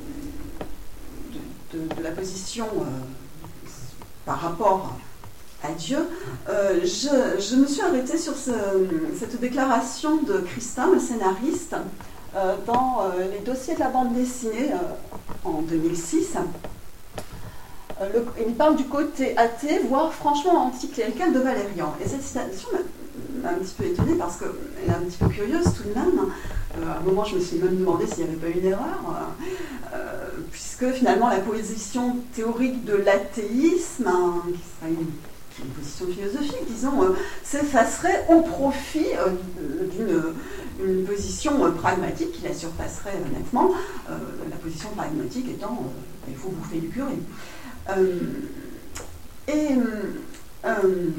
de, de, de la position euh, par rapport à Dieu, euh, je, je me suis arrêtée sur ce, cette déclaration de Christin, le scénariste, euh, dans euh, les dossiers de la bande dessinée euh, en deux mille six. Euh, le, il parle du côté athée, voire franchement anticlérical de Valérian. Et cette citation m'a un petit peu étonnée parce qu'elle est un petit peu curieuse tout de même. Euh, à un moment, je me suis même demandé s'il n'y avait pas une erreur, euh, puisque finalement la position théorique de l'athéisme, hein, qui serait une, une position philosophique, disons, euh, s'effacerait au profit euh, d'une une position euh, pragmatique qui la surpasserait euh, nettement, euh, la position pragmatique étant euh, il faut bouffer du curé. Euh, et euh,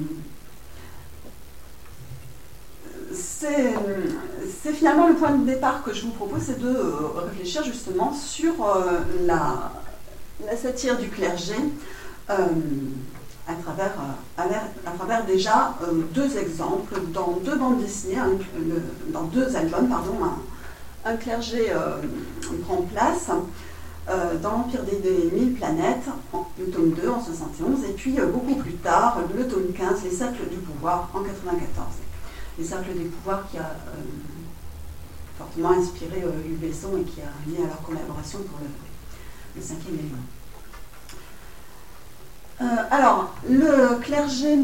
c'est, c'est finalement le point de départ que je vous propose, c'est de euh, réfléchir justement sur euh, la, la satire du clergé euh, à, travers, à, à travers déjà euh, deux exemples dans deux bandes dessinées, un, le, dans deux albums, pardon, un, un clergé euh, prend place euh, dans l'Empire des, des Mille Planètes, en, le tome deux en soixante et onze, et puis euh, beaucoup plus tard, le tome quinze, Les Cercles du Pouvoir, en quatre-vingt-quatorze. Les Cercles du Pouvoir qui a euh, fortement inspiré euh, Luc Besson et qui a amené à leur collaboration pour le, le cinquième élément. Euh, alors, le clergé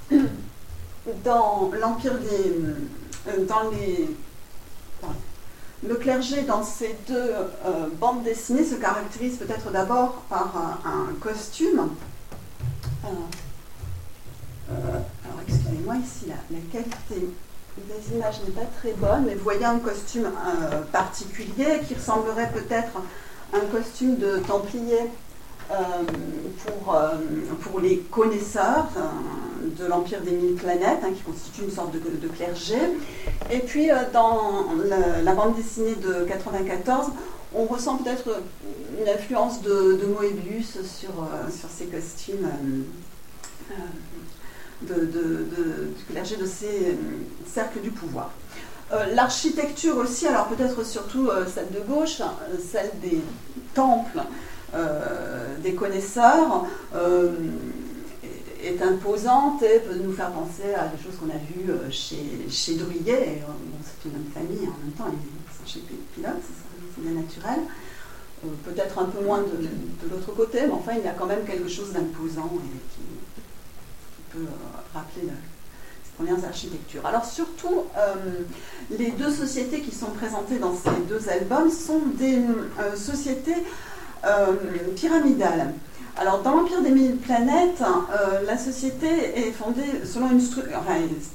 dans l'Empire des... Euh, dans les... Pardon. Le clergé dans ces deux euh, bandes dessinées se caractérise peut-être d'abord par un, un costume. Euh, euh, alors, excusez-moi, ici, la, la qualité des images n'est pas très bonne, mais vous voyez un costume euh, particulier qui ressemblerait peut-être à un costume de Templier euh, pour, euh, pour les connaisseurs euh, de l'Empire des Mille Planètes, hein, qui constitue une sorte de, de clergé. Et puis, euh, dans la, la bande dessinée de quatre-vingt-quatorze, on ressent peut-être une influence de, de Moebius sur, euh, sur ces costumes euh, euh, De, de, de, du clergé de ces euh, cercles du pouvoir. Euh, l'architecture aussi, alors peut-être surtout euh, celle de gauche, hein, celle des temples euh, des connaisseurs, euh, est, est imposante et peut nous faire penser à des choses qu'on a vues euh, chez, chez Drouillet. Euh, bon, c'est une même famille, en même temps, ils sont chez Pilote, c'est bien naturel. Euh, peut-être un peu moins de, de l'autre côté, mais enfin, il y a quand même quelque chose d'imposant et qui peut rappeler ces premières architectures. Alors surtout, euh, les deux sociétés qui sont présentées dans ces deux albums sont des euh, sociétés euh, pyramidales. Alors dans l'Empire des Mille Planètes, euh, la société est fondée selon une structure, enfin,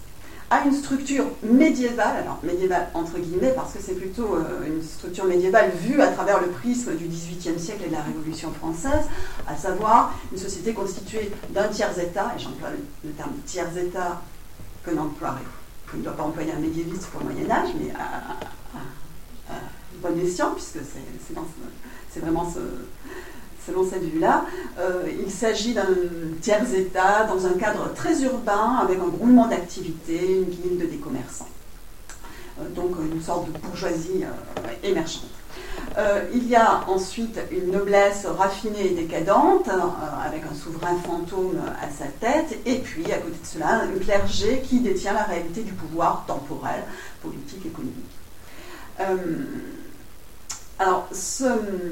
a une structure médiévale, alors médiévale entre guillemets parce que c'est plutôt euh, une structure médiévale vue à travers le prisme du dix-huitième siècle et de la Révolution française, à savoir une société constituée d'un tiers-État, et j'emploie le, le terme tiers-État que n'emploierait, que ne doit pas employer un médiéviste pour le Moyen-Âge, mais à, à, à, à bon escient, puisque c'est, c'est, dans ce, c'est vraiment ce... Selon cette vue-là, euh, il s'agit d'un tiers-État dans un cadre très urbain avec un roulement d'activité, une guilde des commerçants. Euh, donc une sorte de bourgeoisie euh, émergente. Euh, il y a ensuite une noblesse raffinée et décadente, euh, avec un souverain fantôme à sa tête, et puis à côté de cela, un clergé qui détient la réalité du pouvoir temporel, politique, économique. Euh, alors, ce...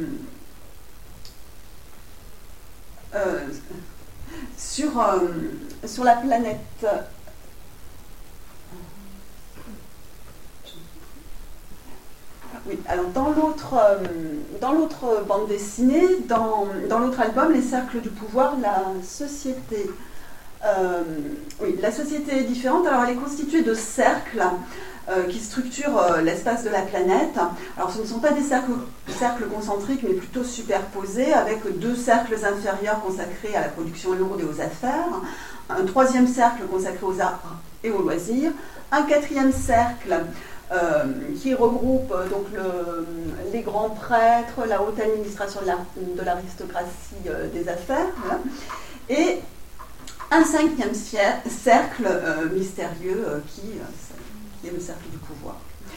Euh, sur, euh, sur la planète oui, alors dans l'autre euh, dans l'autre bande dessinée, dans, dans l'autre album, Les Cercles du Pouvoir, la société euh, oui, la société est différente. Alors elle est constituée de cercles Euh, qui structurent euh, l'espace de la planète. Alors ce ne sont pas des cercles, cercles concentriques, mais plutôt superposés, avec deux cercles inférieurs consacrés à la production lourde et aux affaires, un troisième cercle consacré aux arts et aux loisirs, un quatrième cercle euh, qui regroupe euh, donc le, les grands prêtres, la haute administration de, la, de l'aristocratie euh, des affaires, voilà, et un cinquième cercle euh, mystérieux euh, qui euh, qui est le cercle du pouvoir.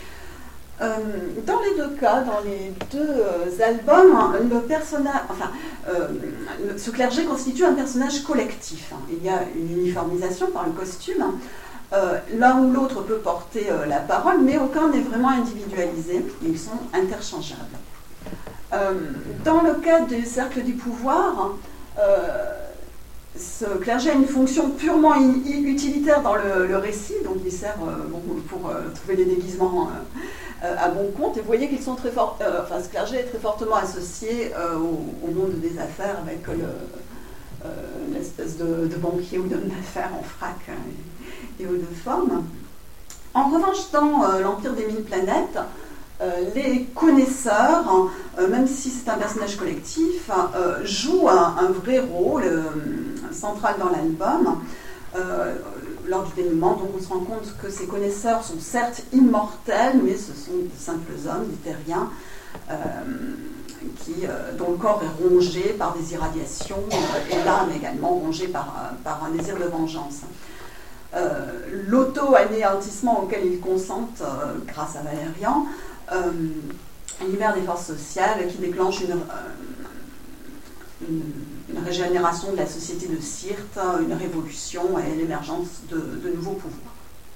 Euh, dans les deux cas, dans les deux euh, albums, le personnage, enfin, euh, le, ce clergé constitue un personnage collectif. Hein. Il y a une uniformisation par le costume. Euh, l'un ou l'autre peut porter euh, la parole, mais aucun n'est vraiment individualisé. Ils sont interchangeables. Euh, dans le cas du cercle du pouvoir, euh, ce clergé a une fonction purement utilitaire dans le, le récit, donc il sert euh, bon, pour euh, trouver des déguisements euh, à bon compte. Et vous voyez qu'ils sont très forts, euh, enfin ce clergé est très fortement associé euh, au, au monde des affaires, avec le, euh, l'espèce de, de banquier ou d'homme d'affaires en frac et, et aux deux formes. En revanche, dans euh, l'Empire des Mille Planètes, Euh, les connaisseurs, euh, même si c'est un personnage collectif, euh, jouent un, un vrai rôle euh, central dans l'album. Euh, lors du dénouement, donc on se rend compte que ces connaisseurs sont certes immortels, mais ce sont de simples hommes, des terriens, euh, qui, euh, dont le corps est rongé par des irradiations, euh, et l'âme également rongée par, par un désir de vengeance. Euh, l'auto-anéantissement auquel ils consentent euh, grâce à Valérian euh, libère des forces sociales qui déclenchent une, euh, une, une régénération de la société de Syrte, une révolution et l'émergence de, de nouveaux pouvoirs.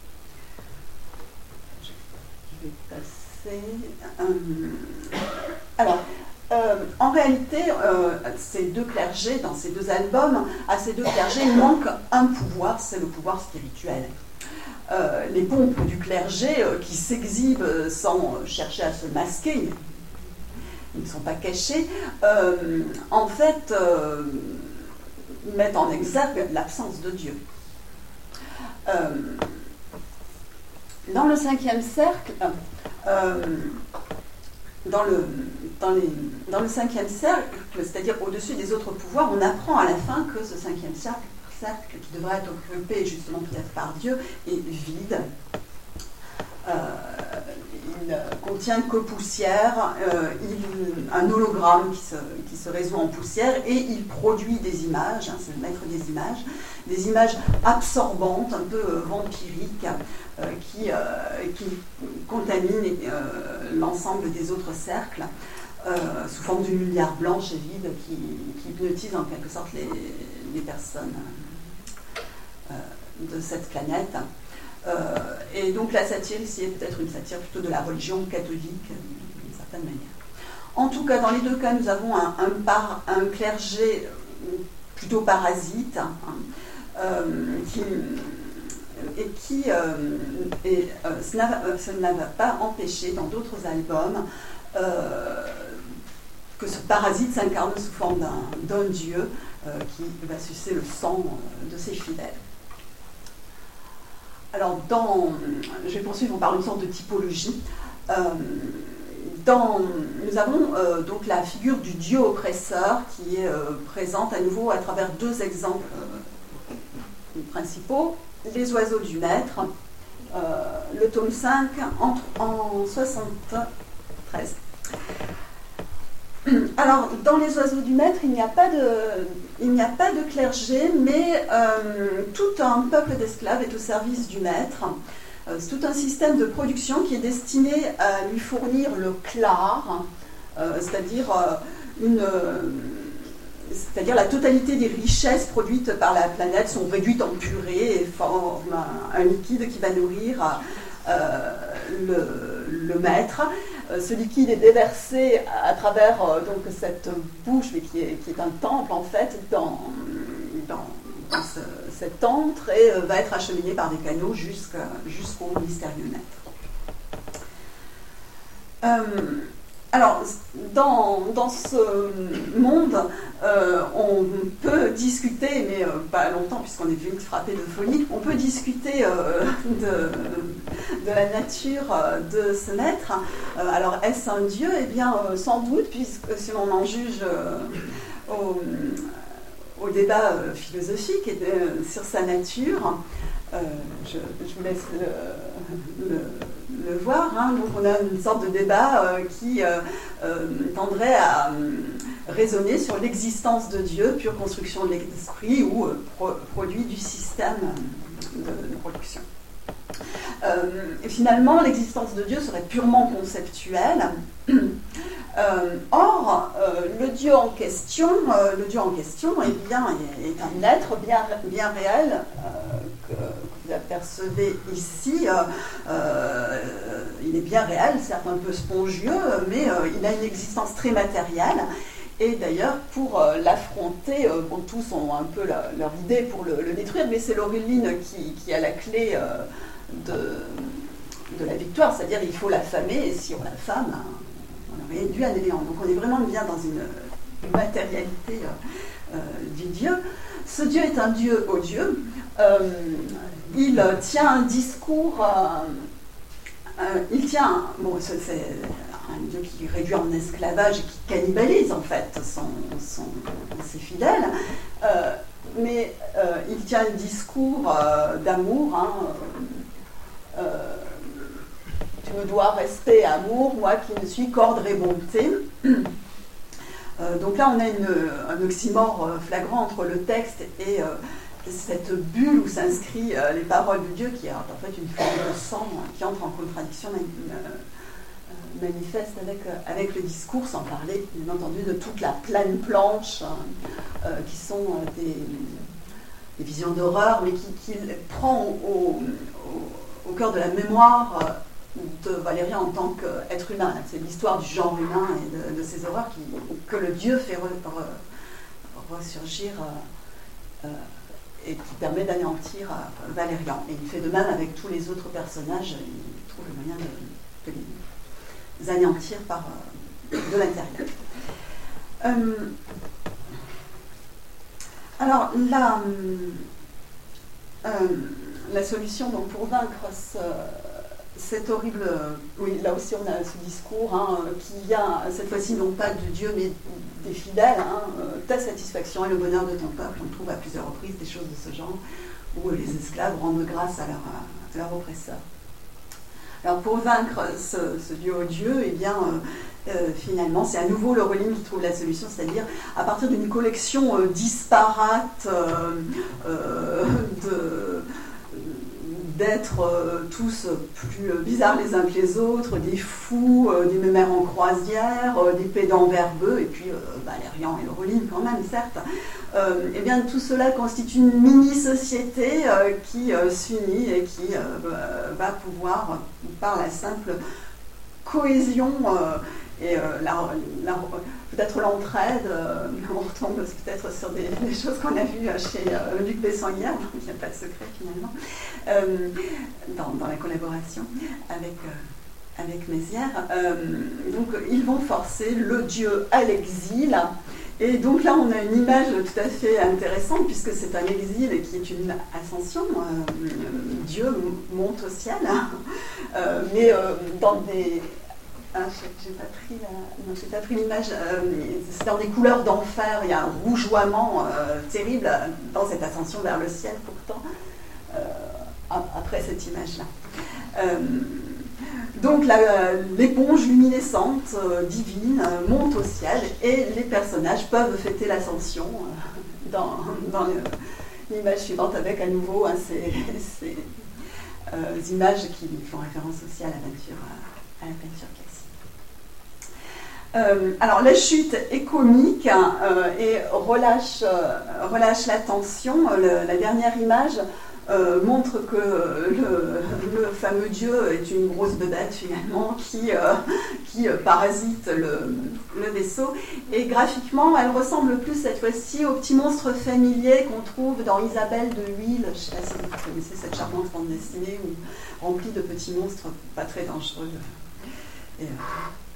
Je vais passer... Euh, alors, Euh, en réalité, euh, ces deux clergés, dans ces deux albums, à ces deux clergés, il manque un pouvoir, c'est le pouvoir spirituel. Euh, les pompes du clergé euh, qui s'exhibent sans chercher à se masquer, ils ne sont pas cachés, euh, en fait, euh, mettent en exergue l'absence de Dieu. Euh, dans le cinquième cercle, euh, dans le, dans, les, dans le cinquième cercle, c'est-à-dire au-dessus des autres pouvoirs, on apprend à la fin que ce cinquième cercle, cercle qui devrait être occupé justement peut-être par Dieu, est vide. Euh, il contient que poussière, euh, il, un hologramme qui se, qui se résout en poussière, et il produit des images, hein, c'est le maître des images, des images absorbantes, un peu euh, vampiriques, euh, qui, euh, qui contaminent euh, l'ensemble des autres cercles, euh, sous forme d'une lumière blanche et vide qui, qui hypnotise en quelque sorte les, les personnes euh, de cette planète. Euh, et donc la satire ici est peut-être une satire plutôt de la religion catholique d'une certaine manière. En tout cas, dans les deux cas, nous avons un, un, par, un clergé plutôt parasite, hein, euh, qui, et qui euh, et, euh, ça ne va pas empêcher dans d'autres albums euh, que ce parasite s'incarne sous forme d'un, d'un dieu euh, qui va sucer le sang de ses fidèles. alors, dans, je vais poursuivre par une sorte de typologie. Euh, dans, nous avons euh, donc la figure du dieu oppresseur qui est euh, présente à nouveau à travers deux exemples euh, principaux. Les oiseaux du maître, euh, le tome cinq en, en soixante-treize. Alors, dans les oiseaux du maître, il n'y a pas de, il n'y a pas de clergé, mais euh, tout un peuple d'esclaves est au service du maître. Euh, c'est tout un système de production qui est destiné à lui fournir le clar, euh, c'est-à-dire euh, une, euh, c'est-à-dire la totalité des richesses produites par la planète sont réduites en purée et forment un, un liquide qui va nourrir euh, le, le maître. Ce liquide est déversé à travers euh, donc, cette bouche, mais qui est, qui est un temple en fait, dans, dans, dans ce, cet antre, et euh, va être acheminé par des canaux jusqu'à, jusqu'au mystérieux maître. Euh, alors, dans, dans ce monde, euh, on peut discuter, mais euh, pas longtemps puisqu'on est vite frappé de folie, on peut discuter euh, de, de la nature de ce maître. Euh, alors, est-ce un dieu? Eh bien, euh, sans doute, puisque si on en juge euh, au, au débat euh, philosophique et de, sur sa nature, euh, je, je vous laisse le... le le voir, hein. Donc on a une sorte de débat euh, qui euh, euh, tendrait à euh, raisonner sur l'existence de Dieu, pure construction de l'esprit ou euh, pro- produit du système de, de production. Euh, et finalement, l'existence de Dieu serait purement conceptuelle. Euh, or, euh, le Dieu en question, euh, le Dieu en question, eh bien, est, est un être bien, bien réel euh, que, que vous apercevez ici. Euh, euh, il est bien réel, certes un peu spongieux, mais euh, il a une existence très matérielle. Et d'ailleurs, pour euh, l'affronter, euh, bon, tous ont un peu la, leur idée pour le, le détruire, mais c'est Laureline qui, qui a la clé euh, de, de la victoire, c'est-à-dire il faut l'affamer, et si on l'affame, hein, on est réduit à néant. Donc on est vraiment bien dans une, une matérialité euh, euh, du Dieu. Ce Dieu est un Dieu odieux. Euh, il tient un discours, euh, euh, il tient, bon, c'est, c'est un Dieu qui réduit en esclavage et qui cannibalise en fait son, son, ses fidèles, euh, mais euh, il tient un discours euh, d'amour, hein, euh, tu me dois respect et amour, moi qui ne suis qu'ordre et bonté. Euh, donc là, on a une, un oxymore flagrant entre le texte et euh, cette bulle où s'inscrivent euh, les paroles de Dieu, qui est en fait une flamme de sang hein, qui entre en contradiction euh, manifeste avec, euh, avec le discours, sans parler, bien entendu, de toute la pleine planche, hein, euh, qui sont euh, des, des visions d'horreur, mais qui, qui prend au, au, au cœur de la mémoire euh, de Valérien en tant qu'être humain. C'est l'histoire du genre humain et de, de ces horreurs qui, que le Dieu fait re, re, ressurgir euh, euh, et qui permet d'anéantir euh, Valérian. Et il fait de même avec tous les autres personnages, il trouve le moyen de, de les anéantir par, euh, de l'intérieur. Euh, alors, la, euh, la solution donc, pour vaincre ce cet horrible, oui, là aussi on a ce discours hein, qui vient cette fois-ci non pas de Dieu mais des fidèles, hein, ta satisfaction et le bonheur de ton peuple. On trouve à plusieurs reprises des choses de ce genre où les esclaves rendent grâce à leur, à leur oppresseur. Alors pour vaincre ce, ce Dieu odieux, eh bien euh, euh, finalement c'est à nouveau Laureline qui trouve la solution, c'est-à-dire à partir d'une collection euh, disparate euh, euh, de d'être euh, tous plus euh, bizarres les uns que les autres, des fous, euh, des mémères en croisière, euh, des pédants verbeux, et puis euh, Valérian et Laureline quand même, certes. Euh, et bien tout cela constitue une mini-société euh, qui euh, s'unit et qui euh, va pouvoir, par la simple cohésion euh, et euh, la, la, peut-être l'entraide, euh, on retombe peut-être sur des, des choses qu'on a vues chez euh, Luc Besson hier, donc il n'y a pas de secret finalement, euh, dans, dans la collaboration avec, euh, avec Mézières. Euh, donc ils vont forcer le Dieu à l'exil Et donc là, on a une image tout à fait intéressante, puisque c'est un exil qui est une ascension. Euh, Dieu monte au ciel, euh, mais euh, dans des... Ah, j'ai pas pris la... non, j'ai pas pris l'image. Euh, c'est dans des couleurs d'enfer. Il y a un rougeoiement euh, terrible dans cette ascension vers le ciel, pourtant, euh, après cette image-là. Euh, Donc l'éponge luminescente, euh, divine, euh, monte au ciel et les personnages peuvent fêter l'ascension euh, dans, dans l'image suivante avec à nouveau hein, ces, ces euh, images qui font référence aussi à la peinture, à la peinture classique. Euh, alors la chute est comique hein, euh, et relâche, euh, relâche la tension. Le, la dernière image Euh, montre que le, le fameux dieu est une grosse bebête finalement qui, euh, qui parasite le, le vaisseau. Et graphiquement, elle ressemble plus cette fois-ci au petit monstre familier qu'on trouve dans Isabelle de Huil. Je ne sais pas si vous connaissez cette charmante bande dessinée où, remplie de petits monstres pas très dangereux. Et, euh,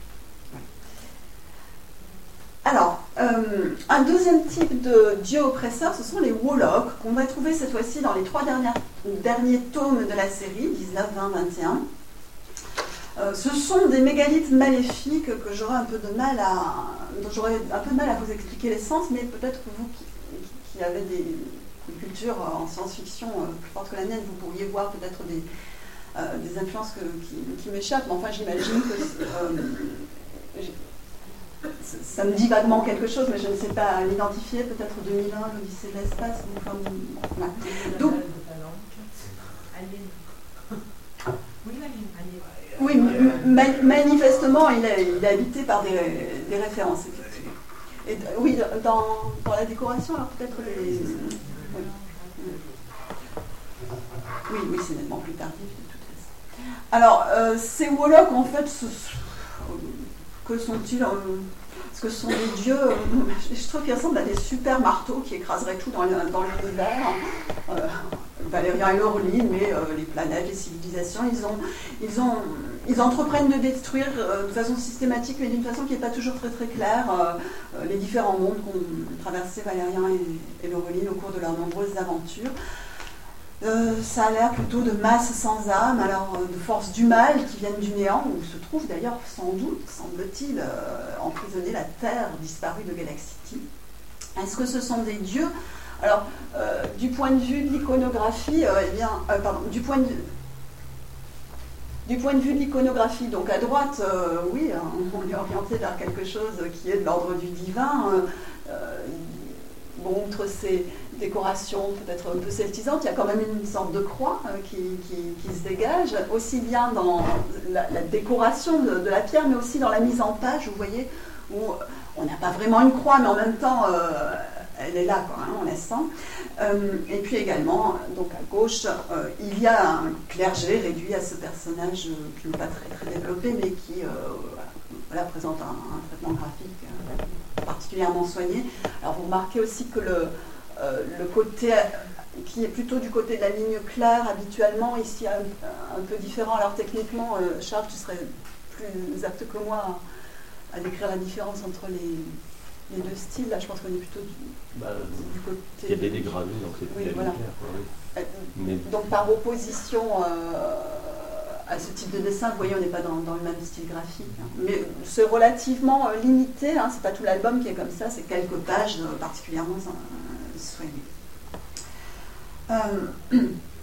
Alors, euh, un deuxième type de dieu oppresseur, ce sont les Wolok, qu'on va trouver cette fois-ci dans les trois dernières, derniers tomes de la série, dix-neuf, vingt, vingt et un. Euh, ce sont des mégalithes maléfiques que j'aurais un peu de mal à, dont j'aurais un peu de mal à vous expliquer l'essence, mais peut-être que vous qui, qui avez des, une culture en science-fiction euh, plus forte que la mienne, vous pourriez voir peut-être des, euh, des influences que, qui, qui m'échappent, mais enfin j'imagine que... Euh, ça me dit vaguement quelque chose, mais je ne sais pas l'identifier, peut-être deux mille un, l'Odyssée de l'espace. Enfin, voilà. Donc, oui, ma- manifestement, il est, il est habité par des, des références, effectivement. Et, oui, dans, dans la décoration, alors peut-être les... Oui, oui, oui c'est nettement plus tardif, de toute façon. Alors, euh, ces Wolok, en fait, ce, que sont-ils euh, Est-ce que ce sont des dieux euh, Je trouve qu'ils ressemblent à des super marteaux qui écraseraient tout dans, dans l'univers. Euh, Valérian et Laureline, mais euh, les planètes, les civilisations, ils, ont, ils, ont, ils entreprennent de détruire euh, de façon systématique, mais d'une façon qui n'est pas toujours très très claire, euh, les différents mondes qu'ont traversé Valérian et, et Laureline au cours de leurs nombreuses aventures. Euh, ça a l'air plutôt de masse sans âme, alors euh, de forces du mal qui viennent du néant, où se trouve d'ailleurs sans doute, semble-t-il, euh, emprisonnée la Terre disparue de Galaxity. Est-ce que ce sont des dieux? Alors, euh, du point de vue de l'iconographie, euh, eh bien, euh, pardon, du point de vue, du point de vue de l'iconographie, donc à droite, euh, oui, hein, on est orienté vers quelque chose qui est de l'ordre du divin. Euh, euh, montre ces décorations peut-être un peu celtisantes. Il y a quand même une sorte de croix euh, qui, qui, qui se dégage, aussi bien dans la, la décoration de, de la pierre, mais aussi dans la mise en page, vous voyez, où on n'a pas vraiment une croix, mais en même temps, euh, elle est là, quoi, hein, on la sent. Euh, et puis également, donc à gauche, euh, il y a un clergé réduit à ce personnage euh, qui n'est pas très, très développé, mais qui euh, voilà, présente un, un traitement graphique euh, particulièrement soigné. Alors vous remarquez aussi que le, euh, le côté qui est plutôt du côté de la ligne claire habituellement, ici un, un peu différent. Alors techniquement, euh, Charles, tu serais plus apte que moi à, à décrire la différence entre les, les deux styles. Là, je pense qu'on est plutôt du, bah, du côté... Il y a des dégradés, donc c'est plus oui, la voilà. ligne claire, quoi, oui. euh, Mais... Donc par opposition euh, à ce type de dessin, vous voyez, on n'est pas dans, dans le même style graphique. Hein. Mais c'est relativement euh, limité, hein. C'est pas tout l'album qui est comme ça, c'est quelques pages euh, particulièrement euh, soignées. Euh,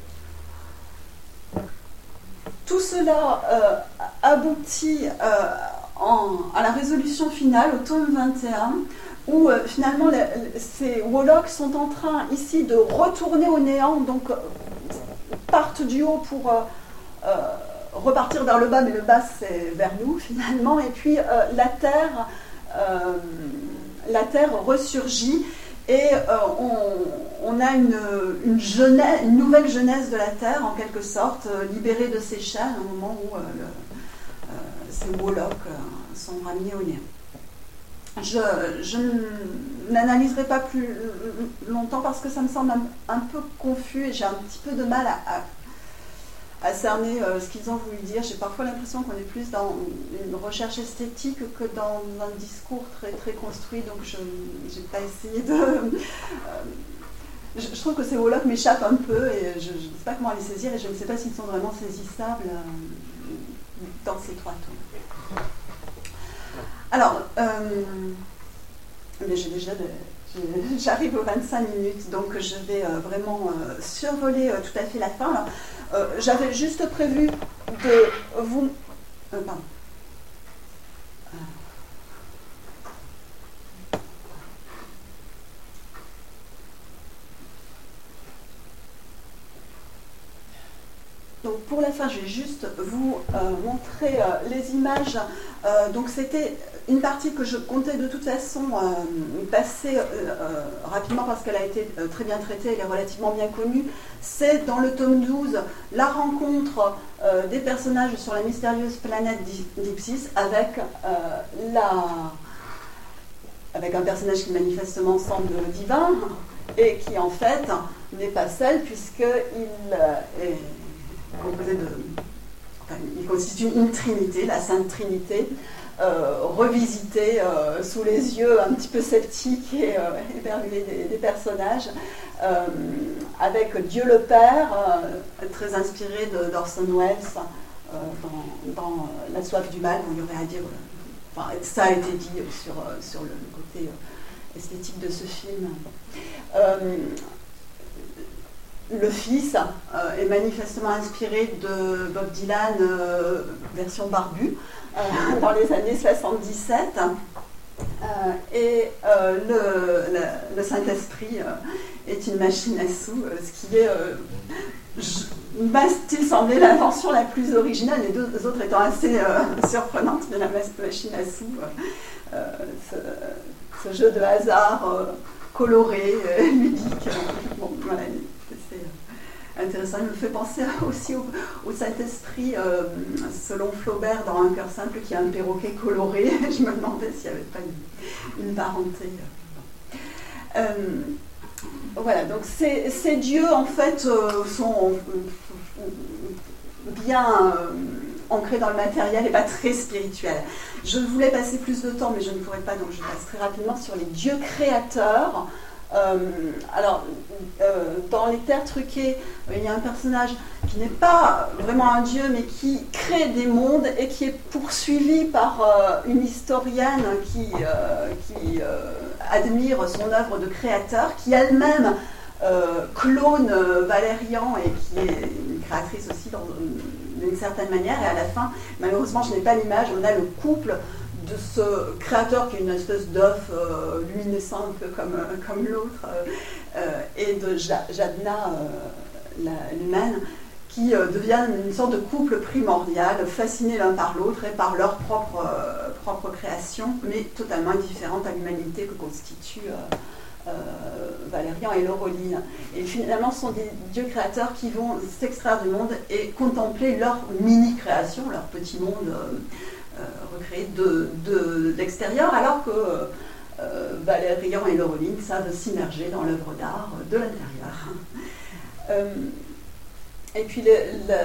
tout cela euh, aboutit euh, en, à la résolution finale, au tome vingt et un, où euh, finalement les, ces Wolok sont en train ici de retourner au néant, donc euh, partent du haut pour euh, euh, repartir vers le bas, mais le bas c'est vers nous finalement, et puis euh, la Terre, euh, la Terre ressurgit. Et euh, on, on a une, une, jeunesse, une nouvelle jeunesse de la Terre, en quelque sorte, euh, libérée de ses chaînes au moment où euh, le, euh, ces Wolok euh, sont ramenés au néant. Je, je n'analyserai pas plus longtemps parce que ça me semble un, un peu confus et j'ai un petit peu de mal à, à, à cerner euh, ce qu'ils ont voulu dire. J'ai parfois l'impression qu'on est plus dans une recherche esthétique que dans un discours très, très construit, donc je n'ai pas essayé de... Euh, je, je trouve que ces mots-là m'échappent un peu et je ne sais pas comment les saisir et je ne sais pas s'ils sont vraiment saisissables euh, dans ces trois tomes. Alors, euh, mais j'ai déjà... De, j'arrive aux vingt-cinq minutes, donc je vais euh, vraiment euh, survoler euh, tout à fait la fin. Alors, euh, j'avais juste prévu de vous... Euh, pardon. Euh. Donc pour la fin, je vais juste vous euh, montrer euh, les images. Euh, donc c'était une partie que je comptais de toute façon euh, passer euh, euh, rapidement parce qu'elle a été euh, très bien traitée, elle est relativement bien connue. C'est dans le tome douze, la rencontre euh, des personnages sur la mystérieuse planète d'Ipsis avec, euh, la... avec un personnage qui manifestement semble divin et qui en fait n'est pas seul puisqu'il euh, est composé de... Enfin, il constitue une trinité, la Sainte Trinité, Euh, revisité euh, sous les yeux un petit peu sceptiques et euh, éberlués des, des personnages, euh, avec Dieu le Père, euh, très inspiré d'Orson Welles euh, dans, dans La soif du mal, où il y aurait à dire, euh, enfin, ça a été dit sur, sur le côté euh, esthétique de ce film. Euh, Le Fils euh, est manifestement inspiré de Bob Dylan, euh, version barbu, euh, dans les années soixante-dix-sept. Euh, et euh, le, le, le Saint-Esprit euh, est une machine à sous, euh, ce qui est, euh, m'a-t-il semblé, l'invention la plus originale, les deux autres étant assez euh, surprenantes, mais la machine à sous, euh, ce, ce jeu de hasard euh, coloré, euh, ludique, euh, bon, voilà. C'est intéressant. Il me fait penser aussi au, au Saint-Esprit, euh, selon Flaubert, dans Un cœur simple, qui a un perroquet coloré. Je me demandais s'il n'y avait pas une, une parenté. Euh, voilà, donc ces, ces dieux, en fait, euh, sont bien euh, ancrés dans le matériel et pas très spirituels. Je voulais passer plus de temps, mais je ne pourrais pas, donc je passe très rapidement sur les dieux créateurs. Euh, alors, euh, dans Les Terres truquées, euh, il y a un personnage qui n'est pas vraiment un dieu, mais qui crée des mondes et qui est poursuivi par euh, une historienne qui, euh, qui euh, admire son œuvre de créateur, qui elle-même euh, clone euh, Valérian et qui est une créatrice aussi d'une certaine manière. Et à la fin, malheureusement, je n'ai pas l'image, on a le couple de ce créateur qui est une espèce d'œuf euh, luminescent un peu comme, euh, comme l'autre, euh, euh, et de Jadna, euh, l'humaine, qui euh, deviennent une sorte de couple primordial, fascinés l'un par l'autre et par leur propre, euh, propre création, mais totalement indifférente à l'humanité que constituent euh, euh, Valérian et Laureline. Et finalement, ce sont des dieux créateurs qui vont s'extraire du monde et contempler leur mini-création, leur petit monde euh, Euh, recréé de, de, de l'extérieur, alors que euh, Valérian et Laureline savent s'immerger dans l'œuvre d'art de l'intérieur. Euh, et puis, le, le,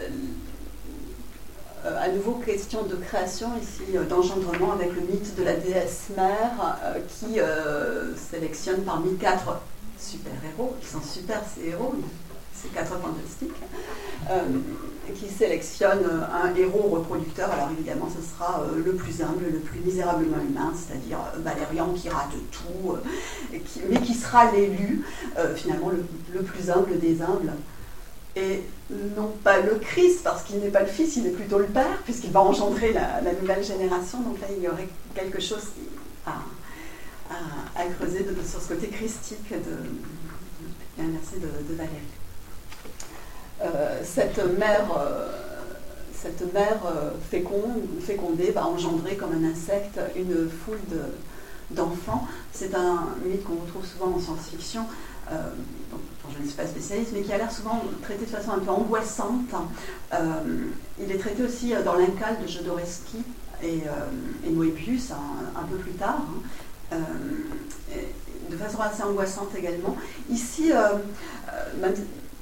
euh, à nouveau, question de création, ici, euh, d'engendrement avec le mythe de la déesse mère euh, qui euh, sélectionne parmi quatre super-héros, qui sont super ces héros, c'est quatre fantastiques, euh, qui sélectionne un héros reproducteur. Alors évidemment, ce sera euh, le plus humble, le plus misérablement humain, c'est-à-dire euh, Valérian qui rate tout, euh, qui, mais qui sera l'élu, euh, finalement le, le plus humble des humbles. Et non pas le Christ, parce qu'il n'est pas le fils, il est plutôt le père, puisqu'il va engendrer la, la nouvelle génération. Donc là, il y aurait quelque chose à, à, à creuser de, de, sur ce côté christique de, de, de, de Valérie. Euh, cette mère, euh, cette mère euh, féconde, fécondée va engendrer comme un insecte une foule de, d'enfants. C'est un mythe qu'on retrouve souvent en science-fiction, euh, dont, dont je ne suis pas spécialiste, mais qui a l'air souvent traité de façon un peu angoissante. Euh, il est traité aussi dans l'Incal de Jodorowsky et, euh, et Moebius un, un peu plus tard, hein. euh, et de façon assez angoissante également. Ici, euh, même,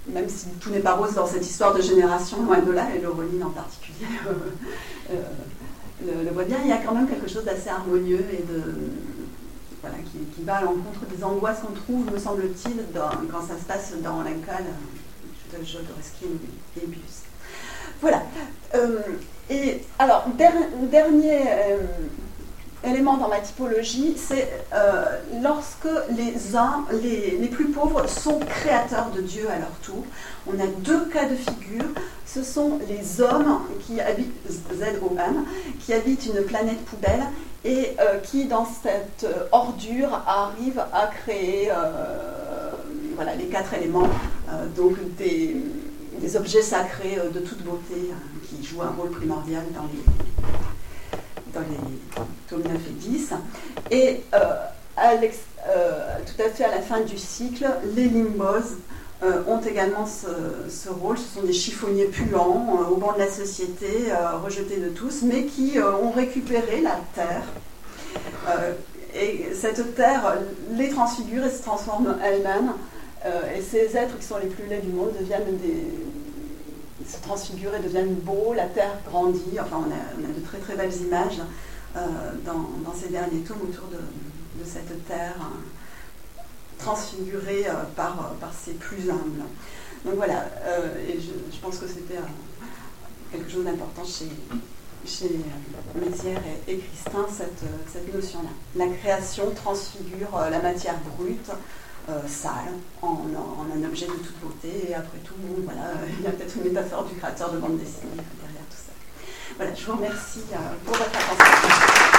même si tout n'est pas rose dans cette histoire de génération, loin de là, et le Rollin en particulier euh, euh, le, le voit bien, il y a quand même quelque chose d'assez harmonieux et de, voilà, qui, qui va à l'encontre des angoisses qu'on trouve, me semble-t-il, quand ça se passe dans l'école de Jodorowsky et Bius. Voilà. Euh, et alors, der, dernier euh, élément dans ma typologie, c'est euh, lorsque les uns, les, les plus pauvres, sont créateurs de Dieu à leur tour. On a deux cas de figure. Ce sont les hommes qui habitent, Z O M, qui habitent une planète poubelle et euh, qui, dans cette euh, ordure, arrivent à créer euh, voilà, les quatre éléments, euh, donc des, des objets sacrés euh, de toute beauté euh, qui jouent un rôle primordial dans les dans les tomes neuf et dix. Et euh, à euh, tout à fait à la fin du cycle, les limbos euh, ont également ce, ce rôle. Ce sont des chiffonniers puants, euh, au banc de la société, euh, rejetés de tous, mais qui euh, ont récupéré la terre. Euh, et cette terre les transfigure et se transforme elle-même. Euh, et ces êtres qui sont les plus laids du monde deviennent des... se transfigurent et deviennent beaux, la terre grandit, enfin on a, on a de très très belles images euh, dans, dans ces derniers tomes autour de, de cette terre hein, transfigurée euh, par, par ses plus humbles. Donc voilà, euh, et je, je pense que c'était euh, quelque chose d'important chez, chez Mézières et, et Christin, cette, cette notion-là. La création transfigure euh, la matière brute, Euh, sale, en, en un objet de toute beauté, et après tout, bon, voilà, euh, il y a peut-être une métaphore du créateur de bande dessinée derrière tout ça. Voilà, je vous remercie euh, pour votre attention.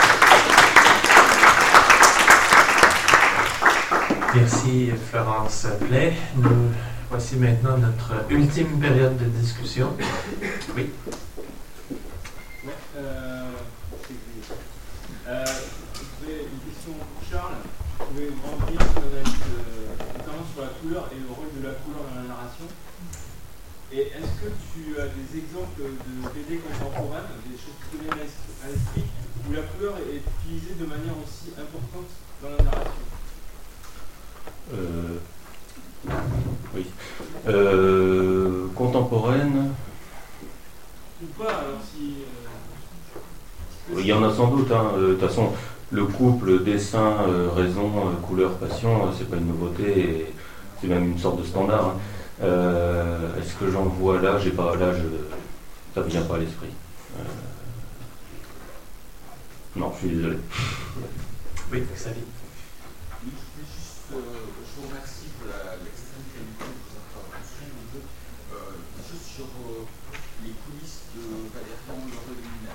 Merci Florence Play. Nous voici maintenant notre ultime période de discussion. Oui. Ouais, euh, euh, j'ai une question pour Charles. Vous pouvez remplir sur l'analyse, euh, notamment sur la couleur et le rôle de la couleur dans la narration. Et est-ce que tu as des exemples de B D contemporaines, des choses qui te viennent à l'esprit, où la couleur est utilisée de manière aussi importante dans la narration? euh, Oui. Euh, contemporaine. Ou pas, alors si. Euh, Il y en a sans doute. Hein. De toute façon. Le couple dessin, euh, raison, euh, couleur, passion, euh, c'est pas une nouveauté, et c'est même une sorte de standard. Hein. Euh, est-ce que j'en vois là? J'ai pas, là, je, ça ne vient pas à l'esprit. Euh, non, je suis désolé. Oui, Xavier. Oui, je voulais juste, euh, je vous remercie pour l'extrême qualité de vos interventions. Euh, juste sur euh, les coulisses de Valérian Leroy-Luminaire.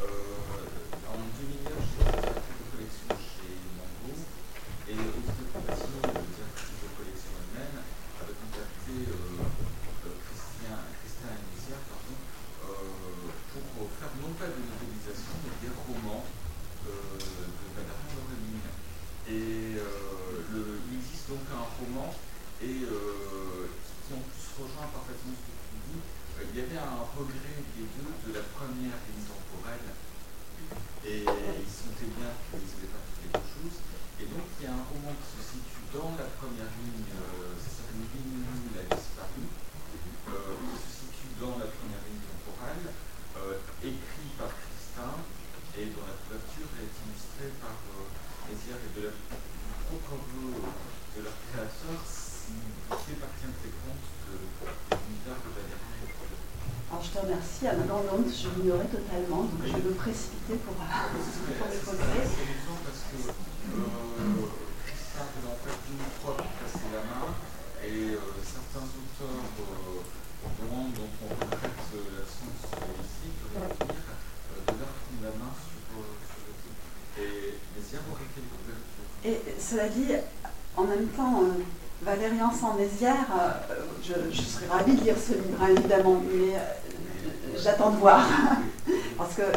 Euh, en deux mille neuf, j'ai fait une collection chez Mango, et Elisabeth Compagnie, directrice de collection elle-même, avait contacté euh, euh, Christian, Christian et Mézières, pardon, euh, pour faire non pas de novélisation, mais des romans euh, de Valérian Leroy-Luminaire. Et euh, le, il existe donc un roman, et euh, qui en plus rejoint parfaitement ce que tu dis. Euh, il y avait un regret des deux de la première ligne temporelle, et ils sentaient bien qu'ils n'avaient pas fait quelque chose. Et donc il y a un roman qui se situe dans la première ligne, euh, ça s'appelle Ligne nulle a disparu, euh, qui se situe dans la première ligne temporelle, euh, écrit par Christin, et dont la couverture est illustrée par euh, Mézières et de la propre vœu de leur créateur, qui fait partie intégrante de l'univers de Valérian. Alors je te remercie, à ma grande honte, je l'ignorais totalement, donc je vais me précipiter pour, pour les progrès. C'est amusant parce que euh, Christin peut en faire deux ou trois pour passer la main, et euh, certains auteurs euh, dont, dont on regrette l'absence ici, pourraient venir euh, de leur prendre la main sur, euh, sur le titre. Et Mézières aurait quelques couvertures. Et cela dit, en même temps, euh, Valérian sans Mézières, euh, je, je serais ravie de lire ce livre, hein, évidemment, mais euh, j'attends de voir, parce que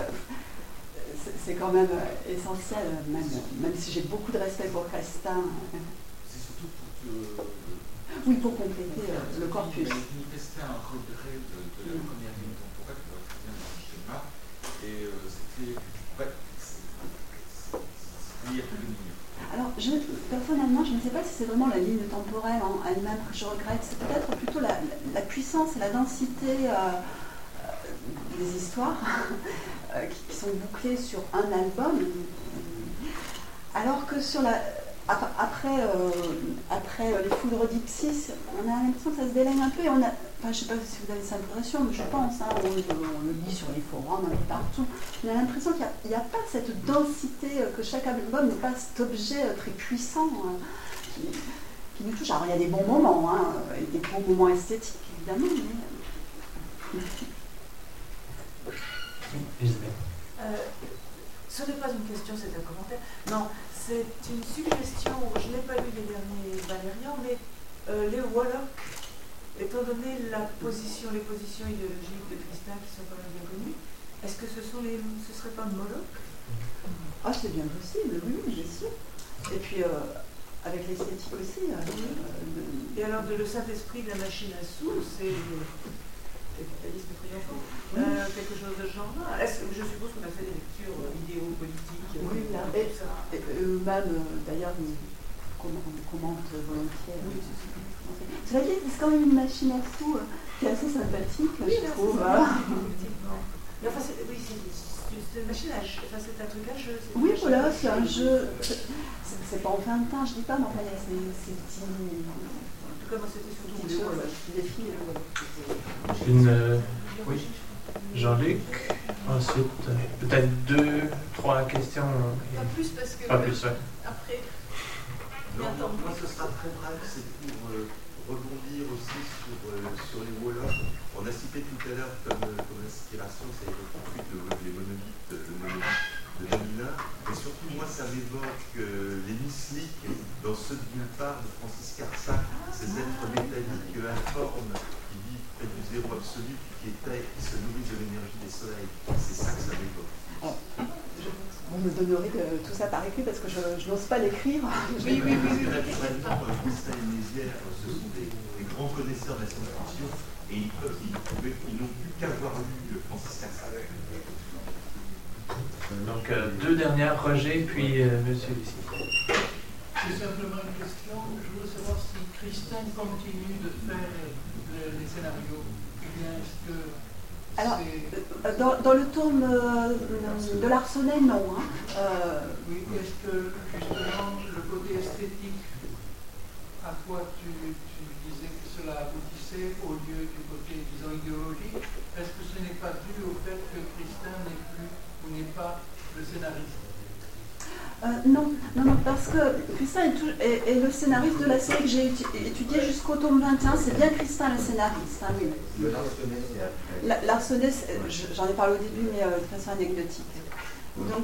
c'est quand même essentiel, même, même si j'ai beaucoup de respect pour Christin. C'est surtout pour te... Oui, pour compléter euh, le corpus. Il manifestait un regret de, de la première ligne temporelle, qui va très bien dans le schéma, et euh, c'était... Ouais, il y a plus de lignes. Alors, je, personnellement, je ne sais pas si c'est vraiment la ligne temporelle en elle-même que je regrette, c'est peut-être plutôt la, la puissance et la densité euh, des histoires euh, qui, qui sont bouclées sur un album, alors que sur la... Après, euh, après euh, les foudres d'Ipsis, on a l'impression que ça se délègue un peu et on a, enfin, je ne sais pas si vous avez cette impression, mais je pense, hein, on, on le lit sur les forums, on le lit partout, on a l'impression qu'il n'y a, a pas cette densité, euh, que chaque album n'est pas cet objet euh, très puissant hein, qui, qui nous touche. Alors il y a des bons moments, hein, et des bons moments esthétiques évidemment, mais... euh, ce n'est pas une question, c'est un commentaire. Non, c'est une suggestion. Je n'ai pas lu les derniers Valérian, mais euh, les Wallach, étant donné la position, les positions idéologiques de Christin qui sont quand même bien connues, est-ce que ce sont les, ce serait pas Moloch? Ah, c'est bien possible, oui, bien sûr. Et puis euh, avec l'esthétique aussi. Euh, oui. euh, Et alors de le Saint-Esprit de la machine à sous, c'est le capitalisme triomphant. Oui. Euh, quelque chose de ce genre-là. Je suppose qu'on a fait des lectures euh, vidéo politiques. Oui, là, et, et eux-mêmes, euh, d'ailleurs, ils commentent volontiers. Oui, cela dit, c'est quand même une machine à sous euh, qui est assez sympathique, oui, je là, trouve. Voilà. Mais enfin, c'est, oui, c'est, c'est une machine à jeu. Enfin, c'est un truc à jeu. Oui, voilà, c'est un jeu. C'est, c'est pas en fin de temps, je dis pas, mais enfin, il y a ces, ces petits. Comment c'était surtout des choses qui défilent. Une, euh, oui, Jean-Luc. Ensuite, euh, peut-être deux, trois questions. Pas plus parce que. Pas plus, ouais. Après. Non, non, moi ce sera très bref, c'est pour euh, rebondir aussi sur, euh, sur les Wallach. On a cité tout à l'heure comme, euh, comme inspiration, ça évoque tout de suite le, les monolithes, le monolithe de Janina. Et surtout, moi, ça m'évoque euh, les mystiques dans ceux de nulle part de Francis Carsac, ces êtres métalliques informes qui vivent près du zéro absolu, qui, étaient, qui se nourrissent de l'énergie des soleils. C'est ça que ça m'évoque. Oh, je, vous me donnerez que, tout ça par écrit parce que je, je n'ose pas l'écrire. Oui, oui, oui. Parce que naturellement, Christin et Mézières, ce sont des, des grands connaisseurs de la science-fiction et ils, peuvent, ils, pouvaient, ils n'ont plus qu'avoir lu Francis Carsac. Donc, euh, deux dernières, Roger, puis euh, Monsieur ici. C'est simplement une question. Je voudrais savoir si Christin continue de faire le, les scénarios. Ou bien est-ce que. Alors, euh, dans, dans le tome euh, de l'Arsenal, non. Hein. Euh, oui, est-ce que justement le côté esthétique, à quoi tu, tu disais que cela aboutissait au lieu du côté, disons, idéologique, est-ce que ce n'est pas dû au fait que Christin n'est plus ou n'est pas le scénariste? Euh, non, non, non, parce que Christin est, tout, est, est le scénariste de la série que j'ai étudiée jusqu'au tome vingt et un, c'est bien Christin le scénariste. Hein, oui. Le Larsenet, c'est après. L'Arsenal, j'en ai parlé au début, mais euh, de façon anecdotique. Donc,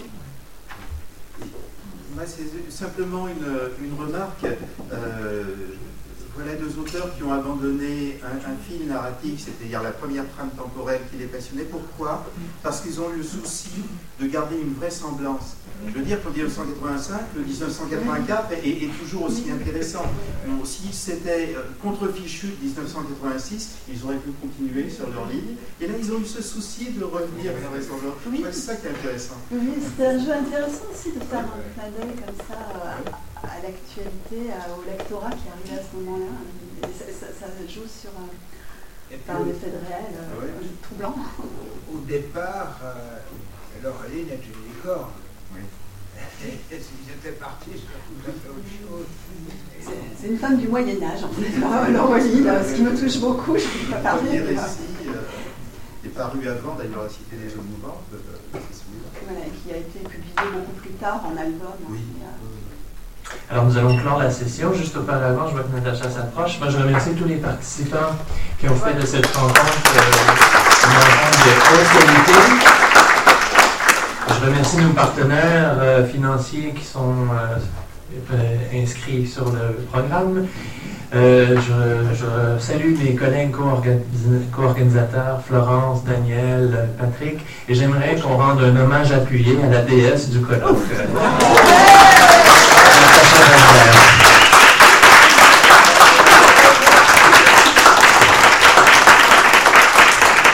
moi, c'est simplement une, une remarque. Euh, voilà deux auteurs qui ont abandonné un, un fil narratif, c'est-à-dire la première trame temporelle qui les passionnait. Pourquoi? Parce qu'ils ont eu le souci de garder une vraisemblance. Je veux dire qu'en dix-neuf cent quatre-vingt-cinq, le dix-neuf cent quatre-vingt-quatre est, est, est toujours aussi intéressant. Donc, si c'était contrefichu de dix-neuf cent quatre-vingt-six, ils auraient pu continuer sur leur ligne. Et là, ils ont eu ce souci de revenir à la vraisemblance. Oui. C'est ça qui est intéressant. Oui, c'était un jeu intéressant aussi de faire un clin d'œil comme ça à, à l'actualité, au lectorat qui arrive à ce moment-là. Et ça, ça, ça joue sur un, par un effet de réel euh, ouais. troublant. Au départ, euh, alors Aline a tué les corps. Oui. Et s'ils étaient partis sur tout à fait autre chose. C'est une femme du Moyen-Âge, en fait. L'Aurélie, ce qui me touche beaucoup, je ne peux pas parler. Le récit euh, est paru avant, d'ailleurs, la Cité des eaux mouvantes, de, de voilà, qui a été publié beaucoup plus tard en album. Oui. Alors, nous allons clore la session. Juste auparavant, je vois que Natacha s'approche. Moi, je remercie tous les participants qui ont fait de cette rencontre euh, une rencontre de haute qualité. Je remercie nos partenaires euh, financiers qui sont euh, euh, inscrits sur le programme. Euh, je, je salue mes collègues co-organis- co-organisateurs, Florence, Daniel, Patrick, et j'aimerais qu'on rende un hommage appuyé à la déesse du colloque.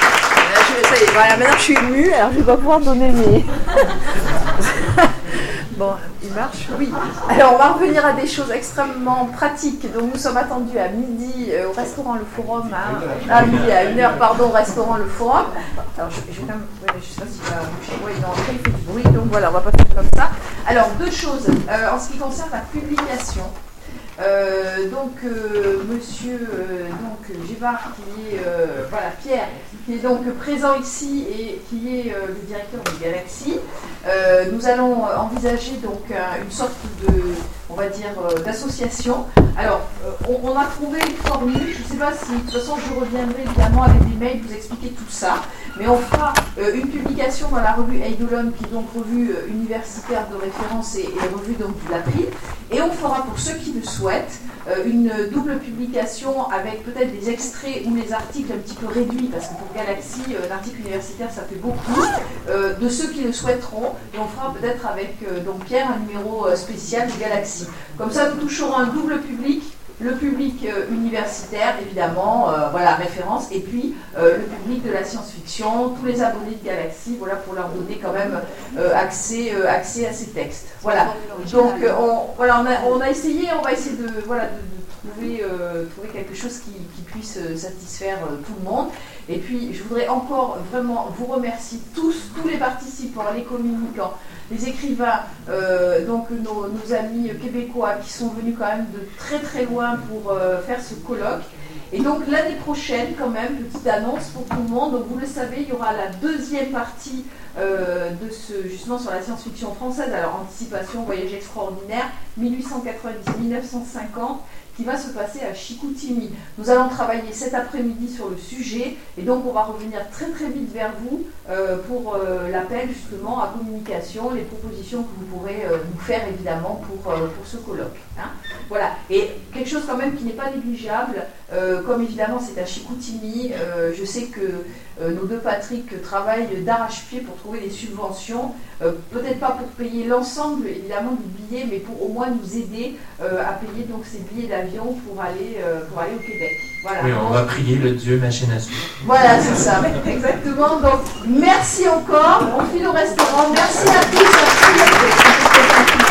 Voilà, maintenant je suis émue, alors je vais pas pouvoir donner mes... Bon, il marche, oui. Alors, on va revenir à des choses extrêmement pratiques. Donc, nous sommes attendus à midi euh, au restaurant Le Forum, hein, à midi, à une heure, pardon, au restaurant Le Forum. Alors, je, je vais quand même, ouais, je sais pas s'il va bouger. Oui, non, après, il fait du bruit, donc voilà, on va pas faire comme ça. Alors, deux choses. Euh, en ce qui concerne la publication, Euh, donc euh, Monsieur euh, donc Gébard, qui est euh, voilà Pierre, qui est donc présent ici et qui est euh, le directeur de Galaxy. Euh, nous allons envisager donc un, une sorte de, on va dire, euh, d'association. Alors, euh, on, on a trouvé une formule. Je ne sais pas si, de toute façon, je reviendrai évidemment avec des mails vous expliquer tout ça. Mais on fera euh, une publication dans la revue Eidolon, qui est donc revue euh, universitaire de référence et, et revue donc du Laprid. Et on fera, pour ceux qui le souhaitent, euh, une double publication avec peut-être des extraits ou les articles un petit peu réduits, parce que pour Galaxy, euh, l'article universitaire, ça fait beaucoup, euh, de ceux qui le souhaiteront. Et on fera peut-être avec euh, donc Pierre un numéro euh, spécial de Galaxy. Comme ça, nous toucherons un double public. Le public euh, universitaire, évidemment, euh, voilà, référence, et puis euh, le public de la science-fiction, tous les abonnés de Galaxy, voilà, pour leur donner quand même euh, accès, euh, accès à ces textes. Voilà. Donc, euh, on, voilà, on a, on a essayé, on va essayer de, voilà, de, de trouver, euh, trouver quelque chose qui, qui puisse satisfaire euh, tout le monde. Et puis, je voudrais encore vraiment vous remercier tous, tous les participants, les communicants, les écrivains, euh, donc nos, nos amis québécois qui sont venus quand même de très très loin pour euh, faire ce colloque. Et donc l'année prochaine, quand même, petite annonce pour tout le monde, donc vous le savez, il y aura la deuxième partie euh, de ce, justement sur la science-fiction française, alors Anticipation, Voyage extraordinaire, mille huit cent quatre-vingt-dix à mille neuf cent cinquante, qui va se passer à Chicoutimi. Nous allons travailler cet après-midi sur le sujet, et donc on va revenir très très vite vers vous euh, pour euh, l'appel justement à communication, les propositions que vous pourrez euh, nous faire évidemment pour, euh, pour ce colloque. Hein. Voilà, et quelque chose quand même qui n'est pas négligeable, euh, comme évidemment c'est à Chicoutimi, euh, je sais que euh, nos deux Patrick travaillent d'arrache-pied pour trouver des subventions, euh, peut-être pas pour payer l'ensemble évidemment du billet, mais pour au moins nous aider euh, à payer donc ces billets d'avion pour aller, euh, pour aller au Québec. Voilà. Oui, on va prier le Dieu machine à sous. Voilà, c'est ça, exactement. Donc merci encore, on file au restaurant, merci à tous. À tous.